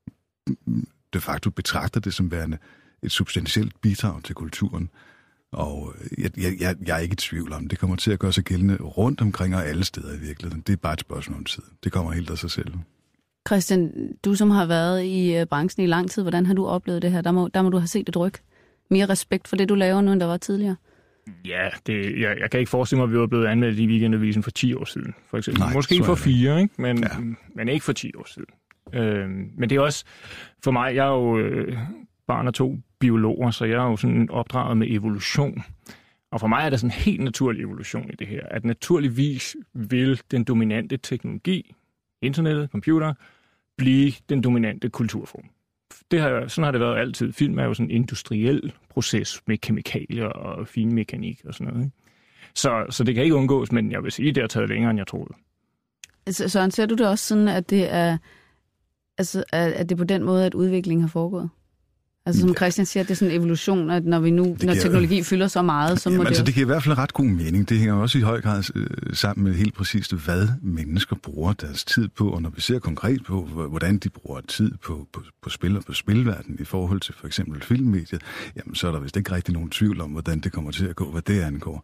de facto betragter det som værende et substantielt bidrag til kulturen. Og jeg, jeg, jeg er ikke i tvivl om, det kommer til at gøre sig gældende rundt omkring og alle steder i virkeligheden. Det er bare et spørgsmål om tid. Det kommer helt af sig selv. Christian, du som har været i branchen i lang tid, hvordan har du oplevet det her? Der må, der må du have set et ryg. Mere respekt for det, du laver nu, end der var tidligere. Ja, det, jeg, jeg kan ikke forestille mig, at vi var blevet anmeldt i Weekendavisen for ti år siden, for eksempel. Nej, måske for fire, ikke? Men, ja. men ikke for ti år siden. Øhm, men det er også, for mig, jeg er jo øh, barn af to biologer, så jeg er jo sådan opdraget med evolution. Og for mig er der sådan en helt naturlig evolution i det her, at naturligvis vil den dominante teknologi, internettet, computer, blive den dominante kulturform. Det har, sådan har det været altid. Film er jo sådan en industriel proces med kemikalier og fin mekanik og sådan noget. Ikke? Så, så det kan ikke undgås, men jeg vil sige, at det har taget længere, end jeg troede. Så, Søren, ser du det også sådan, at det er, altså, at det er på den måde, at udviklingen har foregået? Altså som Christian siger, det er sådan en evolution, at når vi nu, når giver, teknologi fylder så meget, så må jamen, det altså, også... det giver i hvert fald ret god mening. Det hænger også i høj grad øh, sammen med helt præcist, hvad mennesker bruger deres tid på, og når vi ser konkret på, hvordan de bruger tid på, på, på spil og på spilverdenen i forhold til for eksempel filmmediet, jamen så er der vist ikke rigtig nogen tvivl om, hvordan det kommer til at gå, hvad det angår.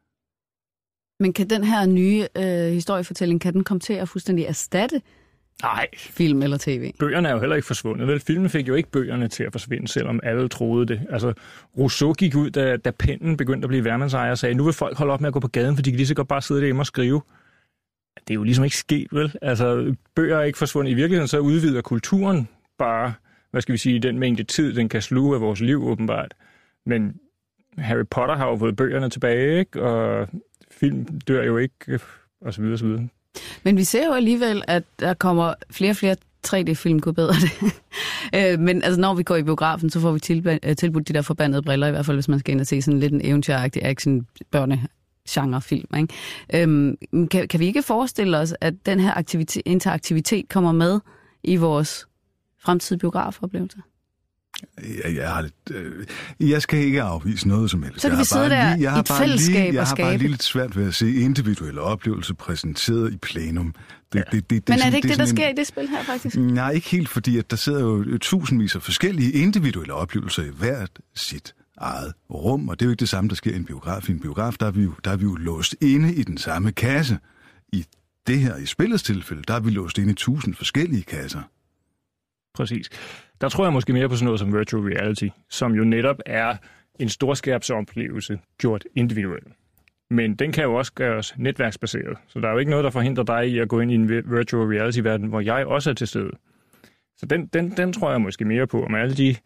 Men kan den her nye øh, historiefortælling, kan den komme til at fuldstændig erstatte Nej. film eller tv? Bøgerne er jo heller ikke forsvundet. Vel, filmen fik jo ikke bøgerne til at forsvinde, selvom alle troede det. Altså, Rousseau gik ud, da, da pennen begyndte at blive værmandsejer og sagde, nu vil folk holde op med at gå på gaden, for de kan lige så godt bare sidde derhjemme og skrive. Det er jo ligesom ikke sket, vel? Altså, bøger er ikke forsvundet. I virkeligheden så udvider kulturen bare, hvad skal vi sige, den mængde tid, den kan sluge af vores liv, åbenbart. Men Harry Potter har jo fået bøgerne tilbage, ikke? Og film dør jo ikke, og så videre, og så videre. Men vi ser jo alligevel, at der kommer flere og flere tre D-film, kunne bedre det. Men altså, når vi går i biografen, så får vi tilbudt de der forbandede briller, i hvert fald hvis man skal ind og se sådan lidt en eventyragtig action-børne-genre-film. Ikke? Øhm, kan, kan vi ikke forestille os, at den her aktivitet, interaktivitet kommer med i vores fremtidige biografoplevelser? Jeg, jeg, har lidt, øh, jeg skal ikke afvise noget som helst. Så kan vi sidde der lige, jeg i et fællesskab lige, jeg og skabe. Jeg har bare lige lidt svært ved at se individuelle oplevelser præsenteret i plenum. Det, ja. det, det, det, Men er det det ikke det, der en... sker i det spil her, faktisk? Nej, ikke helt, fordi at der sidder jo tusindvis af forskellige individuelle oplevelser i hvert sit eget rum, og det er jo ikke det samme, der sker i en biograf. I en biograf, der er vi jo, der er vi jo låst inde i den samme kasse. I det her, i spillets tilfælde, der er vi låst inde i tusind forskellige kasser. Præcis. Der tror jeg måske mere på sådan noget som virtual reality, som jo netop er en storskærmsoplevelse gjort individuelt. Men den kan jo også gøres netværksbaseret, så der er jo ikke noget, der forhindrer dig i at gå ind i en virtual reality-verden, hvor jeg også er til stede. Så den, den, den tror jeg måske mere på, om alle de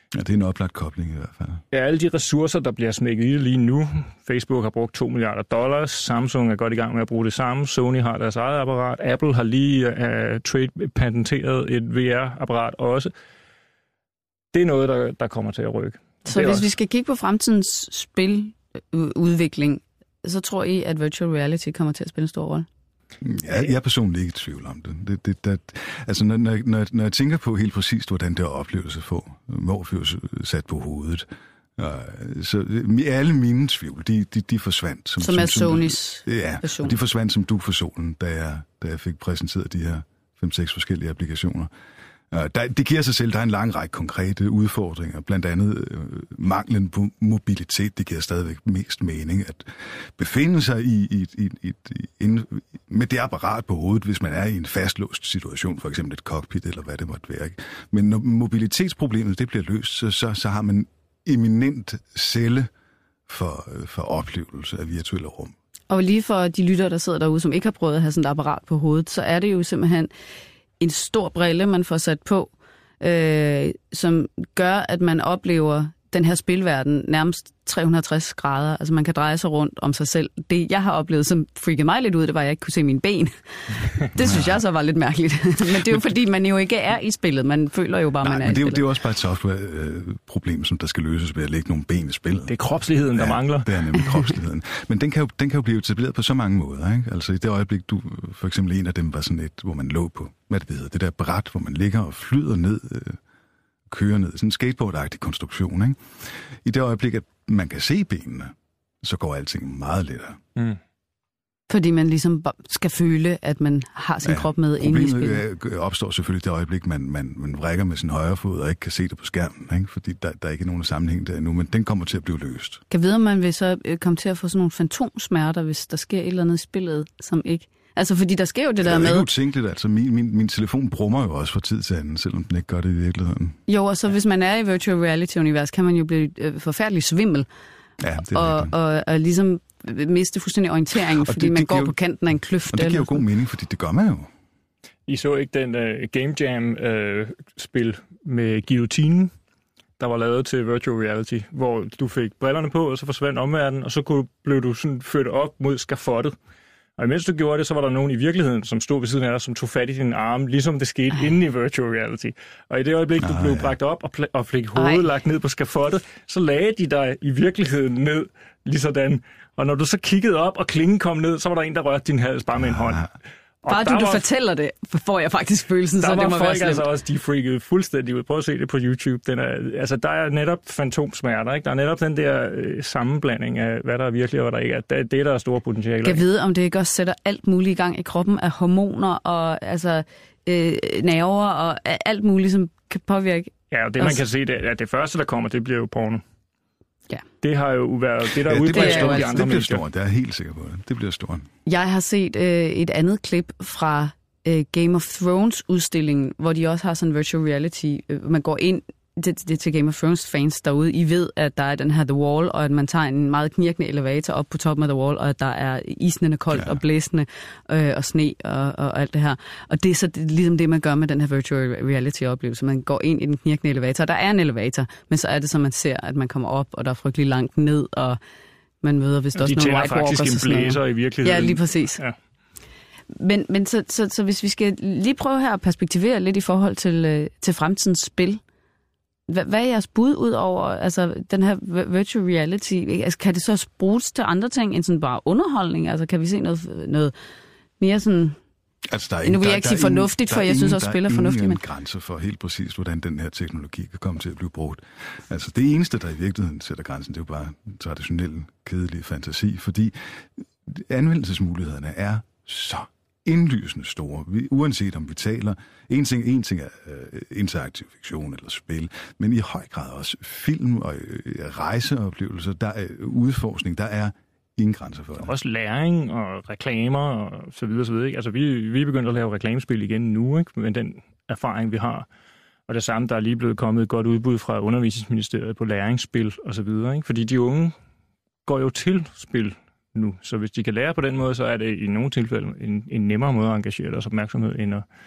Ja, det er en oplagt kobling i hvert fald. Ja, alle de ressourcer, der bliver smækket i det lige nu. Facebook har brugt to milliarder dollars. Samsung er godt i gang med at bruge det samme. Sony har deres eget apparat. Apple har lige uh, trade patenteret et V R-apparat også. Det er noget, der, der kommer til at rykke. Så hvis også... vi skal kigge på fremtidens spiludvikling, så tror I, at virtual reality kommer til at spille en stor rolle? Ja, jeg er personligt ikke i tvivl om det. det, det, det altså, når, når, når jeg tænker på helt præcist, hvordan det oplevelse får, Morpheus sat på hovedet, så alle mine tvivl, de, de, de forsvandt. Som, som er som, Sonys ja, version. De forsvandt som du for solen, da jeg, da jeg fik præsenteret de her fem seks forskellige applikationer. Der, det giver sig selv, der er en lang række konkrete udfordringer, blandt andet øh, manglen på mobilitet. Det giver stadigvæk mest mening at befinde sig i, i, i, i, i, med det apparat på hovedet, hvis man er i en fastlåst situation, for eksempel et cockpit eller hvad det måtte være. Men når mobilitetsproblemet det bliver løst, så, så, så har man eminent celle for, for oplevelse af virtuelle rum. Og lige for de lyttere, der sidder derude, som ikke har prøvet at have sådan et apparat på hovedet, så er det jo simpelthen en stor brille, man får sat på, øh, som gør, at man oplever den her spilverden nærmest tre hundrede og tres grader. Altså man kan dreje sig rundt om sig selv. Det, jeg har oplevet, som freakede mig lidt ud, det var, at jeg ikke kunne se mine ben. Det synes jeg så var lidt mærkeligt. Men det er jo fordi, man jo ikke er i spillet. Man føler jo bare, Nej, man er men det er i jo, spillet. det er jo også bare et software-problem, som der skal løses ved at lægge nogle ben i spillet. Det er kropsligheden, der ja, mangler. det er nemlig kropsligheden. Men den kan, jo, den kan jo blive etableret på så mange måder. Ikke? Altså i det øjeblik, du for eksempel en af dem var sådan et, hvor man lå på, hvad det hedder, det der bræt, hvor man ligger og flyder ned, øh, kører ned. Sådan en skateboard-agtig konstruktion. Ikke? I det øjeblik, at man kan se benene, så går alting meget lettere. Mm. Fordi man ligesom skal føle, at man har sin ja, krop med inde i spillet. Problemet opstår selvfølgelig det øjeblik, man, man, man vrikker med sin højre fod og ikke kan se det på skærmen, ikke? Fordi der, der er ikke nogen sammenhæng der endnu, men den kommer til at blive løst. Kan vide, om man vil så komme til at få sådan nogle fantomsmerter, hvis der sker et eller andet i spillet, som ikke... Altså, fordi der sker jo det, det der med... Det er jo utænkeligt, altså. Min, min, min telefon brummer jo også fra tid til anden, selvom den ikke gør det i virkeligheden. Jo, og så hvis man er i virtual reality-univers, kan man jo blive øh, forfærdelig svimmel. Ja, det er og, og, og ligesom miste fuldstændig orienteringen, fordi det, man det går jo, på kanten af en kløft. Og det giver jo god mening, fordi det gør man jo. I så ikke den uh, Game Jam-spil uh, med guillotinen, der var lavet til virtual reality, hvor du fik brillerne på, og så forsvandt omverdenen, og så kunne, blev du sådan ført op mod skafottet. Og imens du gjorde det, så var der nogen i virkeligheden, som stod ved siden af dig, som tog fat i din arm, ligesom det skete Ej. inde i virtual reality. Og i det øjeblik, du Ej, blev bragt op og, pl- og fik hovedet Ej. lagt ned på skafottet, så lagde de dig i virkeligheden ned, lige sådan. Og når du så kiggede op, og klingen kom ned, så var der en, der rørte din hals bare med en hånd. Og bare du, du var, fortæller det, får jeg faktisk følelsen, så det må være slemt. Der var folk altså også, de freakede fuldstændig ud. Prøv at se det på YouTube. Den er, altså, der er netop fantomsmerter, ikke? Der er netop den der øh, sammenblanding af, hvad der er virkelig og hvad der ikke er. Det er det, der er store potentialer. Kan vide, om det ikke også sætter alt muligt i gang i kroppen af hormoner og altså, øh, nerver og alt muligt, som kan påvirke. Ja, og det man kan se, det, at det første, der kommer, det bliver jo porno. Ja. Det har jo været det, der ja, udbredt det, stort. De andre det bliver stort, det er jeg helt sikker på det. Det bliver stort. Jeg har set øh, et andet klip fra øh, Game of Thrones-udstillingen, hvor de også har sådan virtual reality. Øh, man går ind, det, det til Game of Thrones-fans derude, I ved, at der er den her The Wall, og at man tager en meget knirkende elevator op på toppen af The Wall, og at der er isnende koldt ja. og blæsende øh, og sne og, og alt det her. Og det er så det, ligesom det, man gør med den her virtual reality-oplevelse. Man går ind i den knirkende elevator, og der er en elevator, men så er det så, man ser, at man kommer op, og der er frygtelig langt ned, og man møder vist også nogle White Walkers. De tænder faktisk en blæser i virkeligheden. Ja, lige præcis. Ja. Men, men så, så, så hvis vi skal lige prøve her at perspektivere lidt i forhold til, øh, til fremtidens spil, Hvad, hvad er jeres bud ud over altså, den her virtual reality? Altså, kan det så bruges til andre ting end sådan bare underholdning? Altså, kan vi se noget, noget mere sådan... Altså, der er ingen, nu vil jeg ikke sige fornuftigt, for jeg synes også, spiller fornuftigt. Der er ingen grænse for helt præcis, hvordan den her teknologi kan komme til at blive brugt. Altså, det eneste, der i virkeligheden sætter grænsen, det er jo bare traditionel, kedelig fantasi, fordi anvendelsesmulighederne er så indlysende store, vi, uanset om vi taler. En ting, en ting er øh, interaktiv fiktion eller spil, men i høj grad også film og øh, rejseoplevelser, der er udforskning, der er ingen grænser for det. Også læring og reklamer og så videre, så videre. Ikke? Altså, vi, vi er begyndt at lave reklamespil igen nu, ikke? Med den erfaring, vi har. Og det samme, der er lige blevet kommet et godt udbud fra Undervisningsministeriet på læringsspil og så videre. Ikke? Fordi de unge går jo til spil nu. Så hvis de kan lære på den måde, så er det i nogle tilfælde en, en nemmere måde at engagere deres opmærksomhed, end at,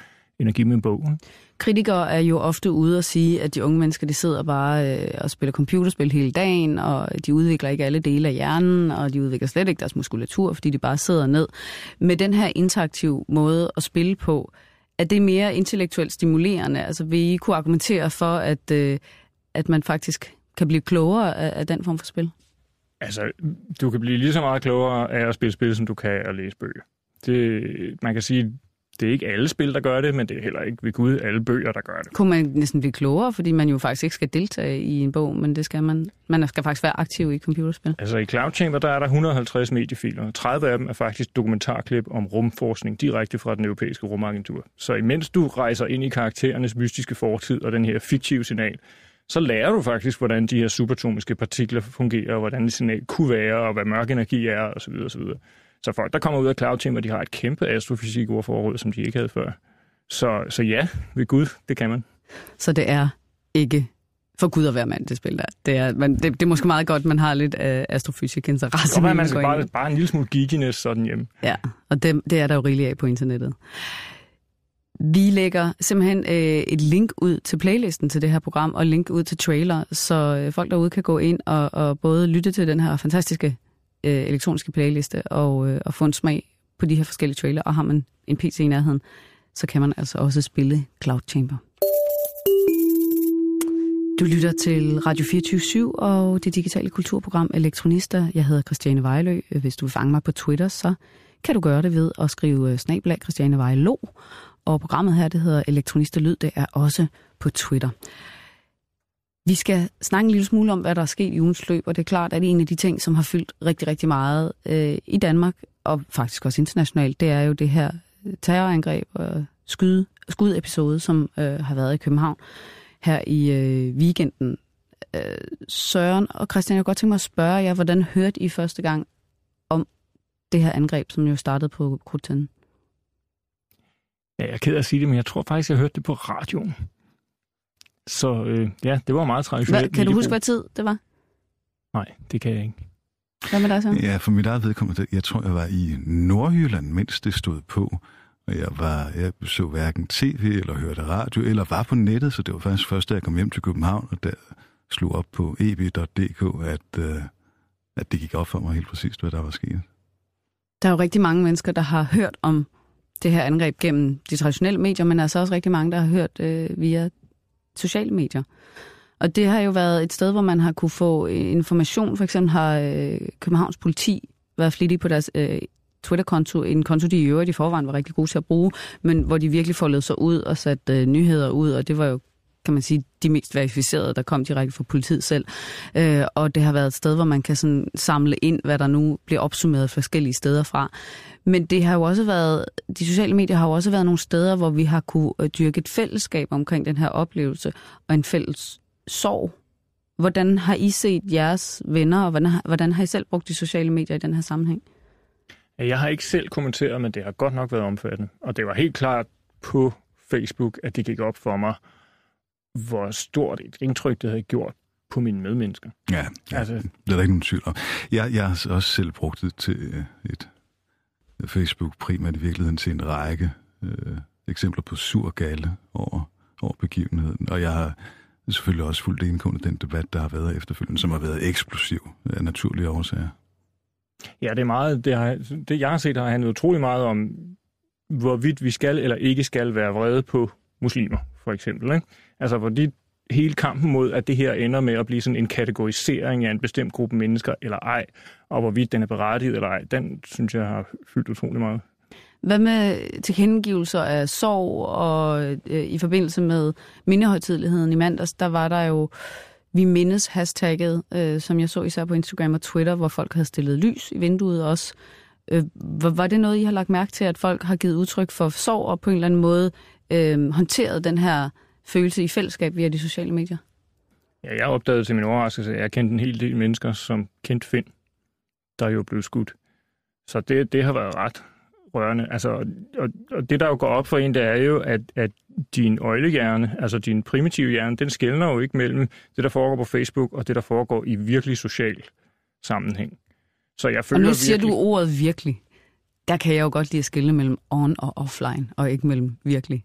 energi med en bog. Kritikere er jo ofte ude og sige, at de unge mennesker, de sidder bare øh, og spiller computerspil hele dagen, og de udvikler ikke alle dele af hjernen, og de udvikler slet ikke deres muskulatur, fordi de bare sidder ned. Med den her interaktive måde at spille på, er det mere intellektuelt stimulerende? Altså vil I kunne argumentere for, at, øh, at man faktisk kan blive klogere af, af den form for spil? Altså, du kan blive lige så meget klogere af at spille spil, som du kan at læse bøger. Det, man kan sige, det er ikke alle spil, der gør det, men det er heller ikke ved Gud alle bøger, der gør det. Kunne man næsten blive klogere, fordi man jo faktisk ikke skal deltage i en bog, men det skal man. Man skal faktisk være aktiv i computerspil. Altså i Cloud Chamber, der er der et hundrede og halvtreds mediefiler. tredive af dem er faktisk dokumentarklip om rumforskning direkte fra den europæiske rumagentur. Så imens du rejser ind i karakterernes mystiske fortid og den her fiktive signal, så lærer du faktisk, hvordan de her subatomiske partikler fungerer, og hvordan et signal kunne være, og hvad mørk energi er, osv. osv. Så folk, der kommer ud af Cloud Chamber, de har et kæmpe astrofysik-ordforråd, som de ikke havde før. Så, så ja, ved Gud, det kan man. Så det er ikke for Gud at være mand, det spil der. Det er, man, det, det er måske meget godt, man har lidt af astrofysik-interesse. Det er man skal bare, bare en lille smule geekiness sådan hjemme. Ja, og det, det er der jo rigeligt af på internettet. Vi lægger simpelthen øh, et link ud til playlisten til det her program, og link ud til trailer, så øh, folk derude kan gå ind og, og både lytte til den her fantastiske øh, elektroniske playliste, og, øh, og få en smag på de her forskellige trailer, og har man en P C i nærheden, så kan man altså også spille Cloud Chamber. Du lytter til Radio fireogtyve syv og det digitale kulturprogram Elektronista. Jeg hedder Christiane Vejlø. Hvis du vil fange mig på Twitter, så kan du gøre det ved at skrive snabel-a Christiane Vejlø. Og programmet her, det hedder Elektronista Lyd, det er også på Twitter. Vi skal snakke en lille smule om, hvad der er sket i ugens løb, og det er klart, at en af de ting, som har fyldt rigtig, rigtig meget øh, i Danmark, og faktisk også internationalt, det er jo det her terrorangreb og skud, skudepisode, som øh, har været i København her i øh, weekenden. Øh, Søren og Christian, jeg kunne godt tænke mig at spørge jer, hvordan hørte I første gang om det her angreb, som jo startede på Krudttønden? Ja, jeg er ked af at sige det, men jeg tror faktisk, jeg hørte det på radioen. Så øh, ja, det var meget traditionelt. Hvad, kan du huske, hvad tid det var? Nej, det kan jeg ikke. Hvad med dig så? Ja, for mit eget vedkommende, jeg tror, jeg var i Nordjylland, mens det stod på. Og jeg, var, jeg så hverken tv eller hørte radio, eller var på nettet, så det var faktisk først, da jeg kom hjem til København, og der slog op på e b punktum d k, at, øh, at det gik op for mig helt præcist, hvad der var sket. Der er jo rigtig mange mennesker, der har hørt om det her angreb gennem de traditionelle medier, men altså også rigtig mange, der har hørt øh, via sociale medier. Og det har jo været et sted, hvor man har kunne få information. For eksempel har øh, Københavns politi været flittige på deres øh, Twitter-konto, en konto, de i øvrigt i forvejen var rigtig gode til at bruge, men hvor de virkelig foldede sig ud og satte øh, nyheder ud, og det var jo, kan man sige, de mest verificerede, der kom direkte fra politiet selv. Øh, og det har været et sted, hvor man kan sådan samle ind, hvad der nu bliver opsummeret forskellige steder fra. Men det har jo også været, de sociale medier har jo også været nogle steder, hvor vi har kunne dyrke et fællesskab omkring den her oplevelse, og en fælles sorg. Hvordan har I set jeres venner, og hvordan har, hvordan har I selv brugt de sociale medier i den her sammenhæng? Jeg har ikke selv kommenteret, men det har godt nok været omfattende. Og det var helt klart på Facebook, at det gik op for mig, hvor stort et indtryk det havde gjort på mine medmennesker. Ja, ja altså, det er der ikke nogen tvivl om. Jeg, jeg har også selv brugt det til et Facebook, primært i virkeligheden til en række øh, eksempler på sur galde over, over begivenheden. Og jeg har selvfølgelig også fulgt indgående den debat, der har været efterfølgende, som har været eksplosiv af naturlige årsager. Ja, det er meget, det, har, det jeg har set, har handlet utrolig meget om, hvorvidt vi skal eller ikke skal være vrede på muslimer, for eksempel. Ikke? Altså, hvor de hele kampen mod, at det her ender med at blive sådan en kategorisering af en bestemt gruppe mennesker eller ej, og hvorvidt den er berettiget eller ej, den synes jeg har fyldt utrolig meget. Hvad med tilkendegivelser af sorg, og øh, i forbindelse med mindehøjtideligheden i mandags, der var der jo Vi mindes hashtagget, øh, som jeg så især på Instagram og Twitter, hvor folk havde stillet lys i vinduet også. Øh, var det noget, I har lagt mærke til, at folk har givet udtryk for sorg og på en eller anden måde øh, håndteret den her følelse i fællesskab via de sociale medier? Ja, jeg opdagede til min overraskelse, at jeg kendte en hel del mennesker, som kendte Finn, der jo blev skudt. Så det, det har været ret rørende. Altså, og, og det, der jo går op for en, det er jo, at, at din øjlehjerne, altså din primitive hjerne, den skelner jo ikke mellem det, der foregår på Facebook, og det, der foregår i virkelig social sammenhæng. Så jeg føler og nu siger virkelig... du ordet virkelig. Der kan jeg jo godt lide at skelne mellem on og offline, og ikke mellem virkelig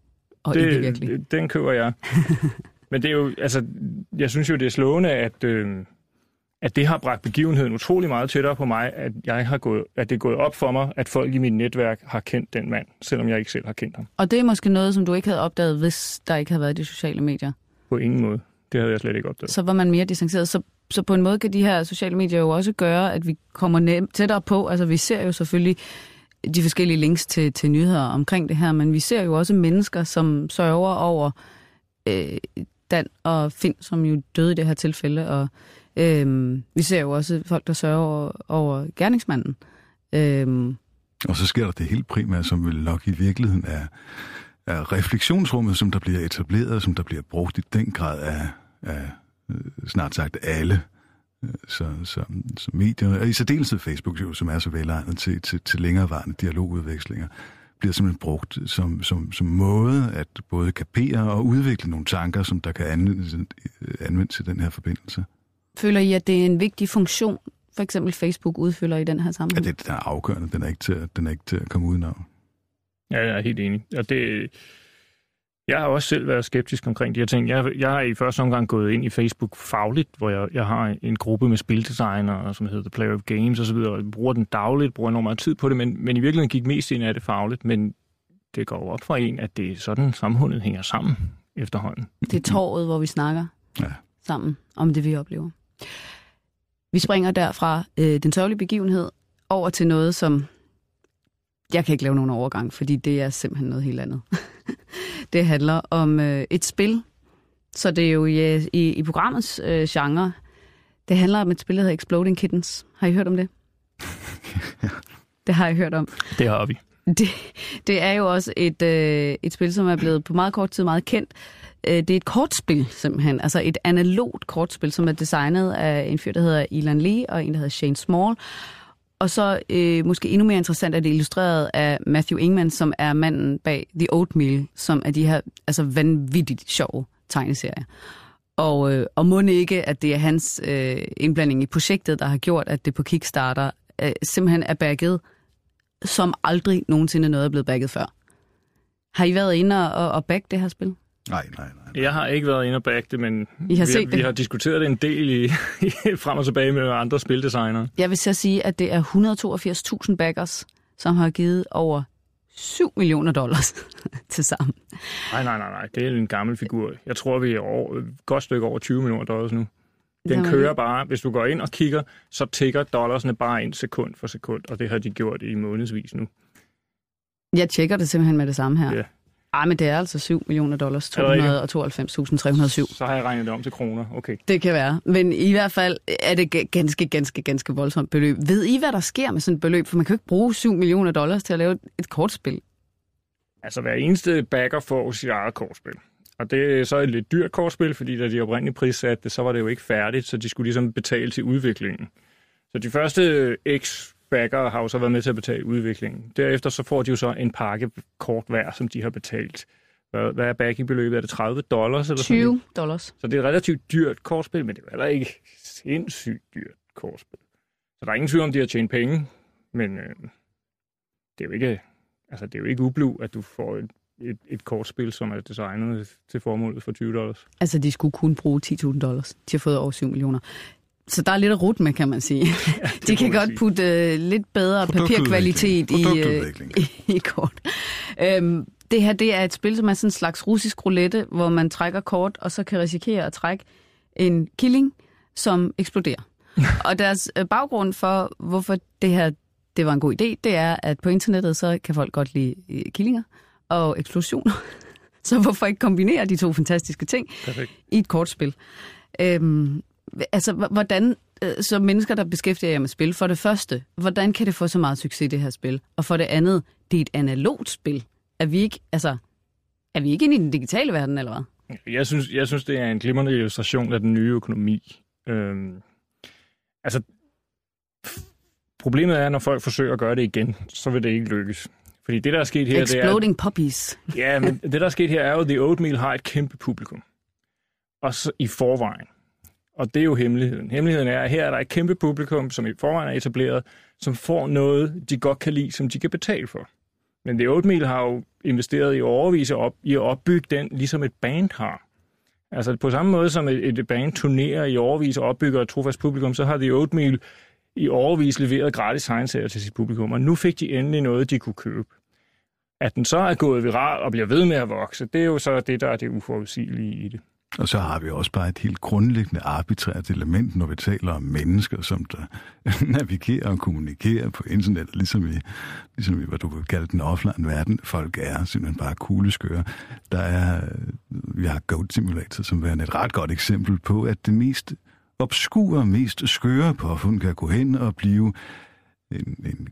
og det, ikke virkelig. Den køber jeg. Men det er jo, altså, jeg synes jo, det er slående, at, øh, at det har bragt begivenheden utrolig meget tættere på mig, at, jeg har gået, at det er gået op for mig, at folk i mit netværk har kendt den mand, selvom jeg ikke selv har kendt ham. Og det er måske noget, som du ikke havde opdaget, hvis der ikke havde været de sociale medier? På ingen måde. Det havde jeg slet ikke opdaget. Så var man mere distanceret. Så, så på en måde kan de her sociale medier jo også gøre, at vi kommer nem, tættere på. Altså vi ser jo selvfølgelig de forskellige links til, til nyheder omkring det her, men vi ser jo også mennesker, som sørger over øh, Dan og Finn, som jo døde i det her tilfælde, og øh, vi ser jo også folk, der sørger over, over gerningsmanden. Øh, og så sker der det helt primære, som vel nok i virkeligheden er, er refleksionsrummet, som der bliver etableret, som der bliver brugt i den grad af, af snart sagt alle. Så, så, så medier, og i særdeleshed Facebook, jo, som er så velegnet til, til, til længerevarende dialogudvekslinger, bliver simpelthen brugt som, som, som måde at både kapere og udvikle nogle tanker, som der kan anvendes, anvendes i den her forbindelse. Føler I, at det er en vigtig funktion, for eksempel Facebook udfylder i den her sammenhæng? Ja, det, det er afgørende. Den er ikke til, den er ikke til at komme udenom. Ja, jeg er helt enig. Og det... Jeg har også selv været skeptisk omkring de her ting. Jeg, jeg har i første omgang gået ind i Facebook fagligt, hvor jeg, jeg har en gruppe med spildesignere, som hedder The Player of Games osv., og jeg bruger den dagligt, bruger enormt meget tid på det, men, men i virkeligheden gik mest ind af det fagligt, men det går op for en, at det er sådan, samfundet hænger sammen efterhånden. Det er torvet, hvor vi snakker ja. sammen om det, vi oplever. Vi springer derfra øh, den sørgelige begivenhed over til noget, som... Jeg kan ikke lave nogen overgang, fordi det er simpelthen noget helt andet. Det handler om øh, et spil, så det er jo i, i, i programmets øh, genre. Det handler om et spil, der hedder Exploding Kittens. Har I hørt om det? Ja. Det har jeg hørt om. Det har vi. Det, det er jo også et, øh, et spil, som er blevet på meget kort tid meget kendt. Det er et kortspil simpelthen, altså et analogt kortspil, som er designet af en fyr, der hedder Elan Lee, og en, der hedder Shane Small. Og så øh, måske endnu mere interessant er det illustreret af Matthew Ingman, som er manden bag The Oatmeal, som er de her altså vanvittigt sjove tegneserier. Og, øh, og må ikke, at det er hans øh, indblanding i projektet, der har gjort, at det på Kickstarter øh, simpelthen er bagget, som aldrig nogensinde noget er blevet bagget før. Har I været inde og, og bagge det her spil? Nej, nej, nej. Jeg har ikke været inde og bagge det, men I har vi, set har, det. vi har diskuteret det en del i, i, frem og tilbage med andre spildesignere. Jeg vil så sige, at det er et hundrede og toogfirs tusind backers, som har givet over syv millioner dollars til sammen. Nej, nej, nej, nej. Det er en gammel figur. Jeg tror, vi er over, et godt stykke over tyve millioner dollars nu. Den kører bare, hvis du går ind og kigger, så tikker dollarsne bare ind sekund for sekund, og det har de gjort i månedsvis nu. Jeg tjekker det simpelthen med det samme her. Ja. Ej, men det er altså syv millioner dollars, to hundrede og tooghalvfems tusind tre hundrede og syv. Så har jeg regnet det om til kroner, okay. Det kan være, men i hvert fald er det ganske, ganske, ganske voldsomt beløb. Ved I, hvad der sker med sådan et beløb? For man kan jo ikke bruge syv millioner dollars til at lave et kortspil. Altså, hver eneste backer får sit eget kortspil. Og det er så et lidt dyrt kortspil, fordi da de oprindeligt prissatte det, så var det jo ikke færdigt, så de skulle ligesom betale til udviklingen. Så de første X-backere har jo så været med til at betale udviklingen. Derefter så får de jo så en pakke kort hver, som de har betalt. Hvad, hvad er backingbeløbet? Er det tredive dollars? Eller tyve sådan? dollars. Så det er et relativt dyrt kortspil, men det er heller ikke sindssygt dyrt kortspil. Så der er ingen tvivl om, de har tjent penge, men øh, det er jo ikke, altså, det er jo ikke ublu, at du får et, et, et kortspil, som er designet til formålet for tyve dollars. Altså, de skulle kun bruge ti tusind dollars. De har fået over syv millioner. Så der er lidt at rute med, kan man sige. Ja, de kan godt sige. putte uh, lidt bedre papirkvalitet i, uh, i, i kort. Um, det her, det er et spil, som er sådan en slags russisk roulette, hvor man trækker kort, og så kan risikere at trække en killing, som eksploderer. Og deres uh, baggrund for, hvorfor det her det var en god idé, det er, at på internettet, så kan folk godt lide uh, killinger og eksplosioner. Så hvorfor ikke kombinere de to fantastiske ting Perfekt. i et kortspil? Um, Altså, hvordan, så mennesker, der beskæftiger jer med spil, for det første, hvordan kan det få så meget succes, det her spil? Og for det andet, det er et analogt spil. Er vi ikke, altså, er vi ikke inde i den digitale verden, eller hvad? Jeg synes, jeg synes det er en glimrende illustration af den nye økonomi. Øhm, altså, problemet er, når folk forsøger at gøre det igen, så vil det ikke lykkes. Fordi det, der er sket her... Exploding det er, puppies. Ja, men det, der er sket her, er jo, at The Oatmeal har et kæmpe publikum. Også i forvejen. Og det er jo hemmeligheden. Hemmeligheden er, at her er der et kæmpe publikum, som i forvejen er etableret, som får noget, de godt kan lide, som de kan betale for. Men The Oatmeal har jo investeret i overvis op, i at opbygge den, ligesom et band har. Altså på samme måde som et, et band turnerer i overvis og opbygger et trofast publikum, så har The Oatmeal i overvis leveret gratis tegneserier til sit publikum, og nu fik de endelig noget, de kunne købe. At den så er gået viral og bliver ved med at vokse, det er jo så det, der er det uforudsigelige i det. Og så har vi også bare et helt grundlæggende arbitrært element, når vi taler om mennesker, som der navigerer og kommunikerer på internettet, ligesom i, ligesom i hvad du kan kalde den offline verden. Folk er simpelthen bare kugleskøre. Der er, vi har Goat Simulator, som er et ret godt eksempel på, at det mest obskure, mest skøre påfund kan gå hen og blive en, en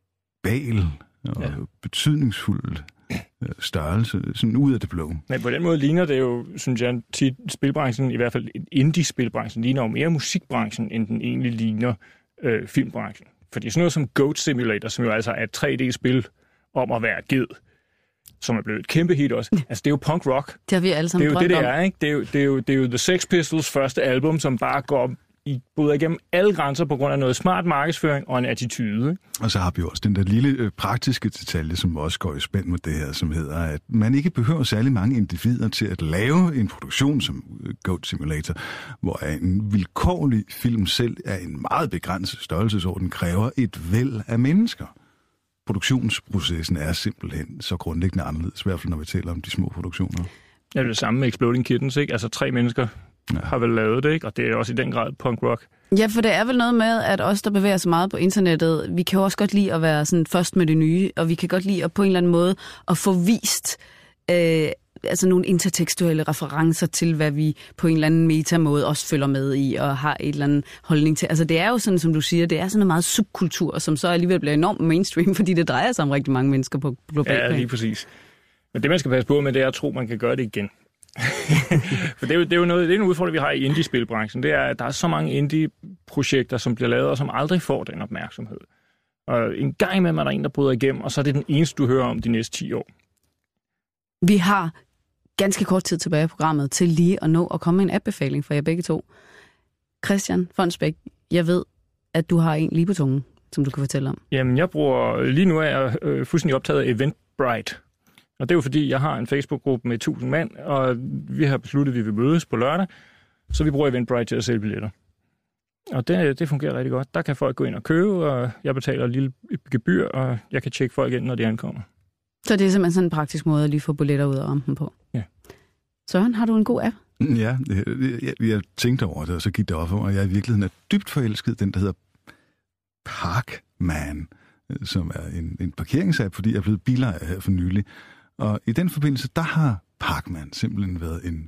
global og ja. betydningsfuld størrelse, sådan ud af det blå. Men på den måde ligner det jo, synes jeg, tit spilbranchen, i hvert fald indie-spilbranchen, ligner jo mere musikbranchen, end den egentlig ligner øh, filmbranchen. Fordi sådan noget som Goat Simulator, som jo altså er et tre D-spil om at være ged, som er blevet et kæmpe hit også. Altså, det er jo punk rock. Det har vi alle sammen drømt om. Det er jo det, det om. er, ikke? Det er jo, det er jo, det er jo The Sex Pistols første album, som bare går i bryder igennem alle grænser på grund af noget smart markedsføring og en attitude. Ikke? Og så har vi også den der lille øh, praktiske detalje, som også går i spænd med det her, som hedder, at man ikke behøver særlig mange individer til at lave en produktion som Goat Simulator, hvor en vilkårlig film selv er en meget begrænset størrelsesorden, kræver et væld af mennesker. Produktionsprocessen er simpelthen så grundlæggende anderledes, i hvert fald når vi taler om de små produktioner. Ja, det er det samme med Exploding Kittens, ikke? Altså tre mennesker ja. har vel lavet det, ikke? Og det er også i den grad punk rock. Ja, for det er vel noget med, at os, der bevæger sig meget på internettet, vi kan jo også godt lide at være sådan først med det nye, og vi kan godt lide at på en eller anden måde at få vist øh, altså nogle intertekstuelle referencer til, hvad vi på en eller anden metamåde også følger med i og har et eller andet holdning til. Altså det er jo sådan, som du siger, det er sådan noget meget subkultur, som så alligevel bliver enormt mainstream, fordi det drejer sig om rigtig mange mennesker på globalt plan. Ja, lige præcis. Men det, man skal passe på med, det er at tro, man kan gøre det igen. For det er, jo, det er jo noget, det er en udfordring, vi har i indie-spilbranchen. Det er, at der er så mange indie-projekter, som bliver lavet, og som aldrig får den opmærksomhed. Og en gang imellem er der en, der bryder igennem, og så er det den eneste, du hører om de næste ti år. Vi har ganske kort tid tilbage i programmet til lige at nå at komme med en app-befaling for jer begge to. Christian Fonnesbæk, jeg ved, at du har en lige på tungen, som du kan fortælle om. Jamen, jeg bruger, lige nu er jeg øh, fuldstændig optaget af Eventbrite. Og det er jo fordi, jeg har en Facebook-gruppe med tusind mand, og vi har besluttet, at vi vil mødes på lørdag, så vi bruger Eventbrite til at sælge billetter. Og det, det fungerer rigtig godt. Der kan folk gå ind og købe, og jeg betaler et lille gebyr, og jeg kan tjekke folk ind, når de ankommer. Så det er simpelthen sådan en praktisk måde at lige få billetter ud af rampen på? Ja. Søren, har du en god app? Ja, jeg, jeg tænkte over det, og så gik det op for mig, og jeg i virkeligheden er dybt forelsket den, der hedder Parkman, som er en, en parkeringsapp, fordi jeg er blevet bilejer her for nylig. Og i den forbindelse, der har Parkman simpelthen været en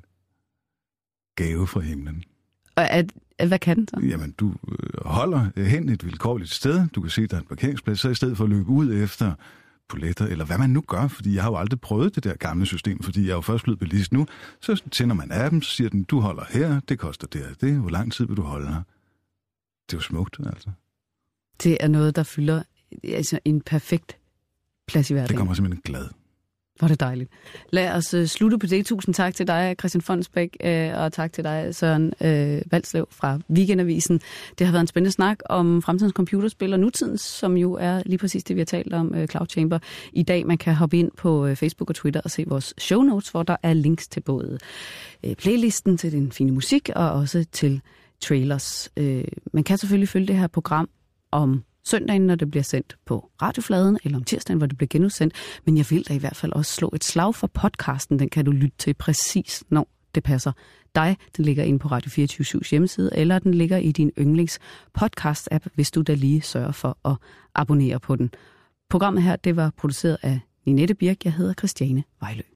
gave fra himlen. Og at, at, hvad kan den så? Jamen, du holder hen et vilkårligt sted, du kan se, der er en parkeringsplads, så i stedet for at løbe ud efter poletter, eller hvad man nu gør, fordi jeg har jo aldrig prøvet det der gamle system, fordi jeg er jo først blevet bilist nu, så tænder man appen, så siger den, du holder her, det koster det og det, hvor lang tid vil du holde her? Det er jo smukt, altså. Det er noget, der fylder altså, en perfekt plads i hverdagen. Det kommer simpelthen glad. Hvor er det dejligt. Lad os uh, slutte på det. Tusind tak til dig, Christian Fonnesbæk, uh, og tak til dig, Søren uh, Valslev fra Weekendavisen. Det har været en spændende snak om fremtidens computerspil og nutidens, som jo er lige præcis det, vi har talt om, uh, Cloud Chamber. I dag man kan hoppe ind på uh, Facebook og Twitter og se vores show notes, hvor der er links til både uh, playlisten til den fine musik og også til trailers. Uh, man kan selvfølgelig følge det her program om søndagen, når det bliver sendt på radiofladen, eller om tirsdagen, hvor det bliver genudsendt. Men jeg vil da i hvert fald også slå et slag for podcasten. Den kan du lytte til præcis, når det passer dig. Den ligger inde på Radio fireogtyve syvs hjemmeside, eller den ligger i din yndlings podcast-app, hvis du da lige sørger for at abonnere på den. Programmet her, det var produceret af Ninette Birk. Jeg hedder Christiane Vejlø.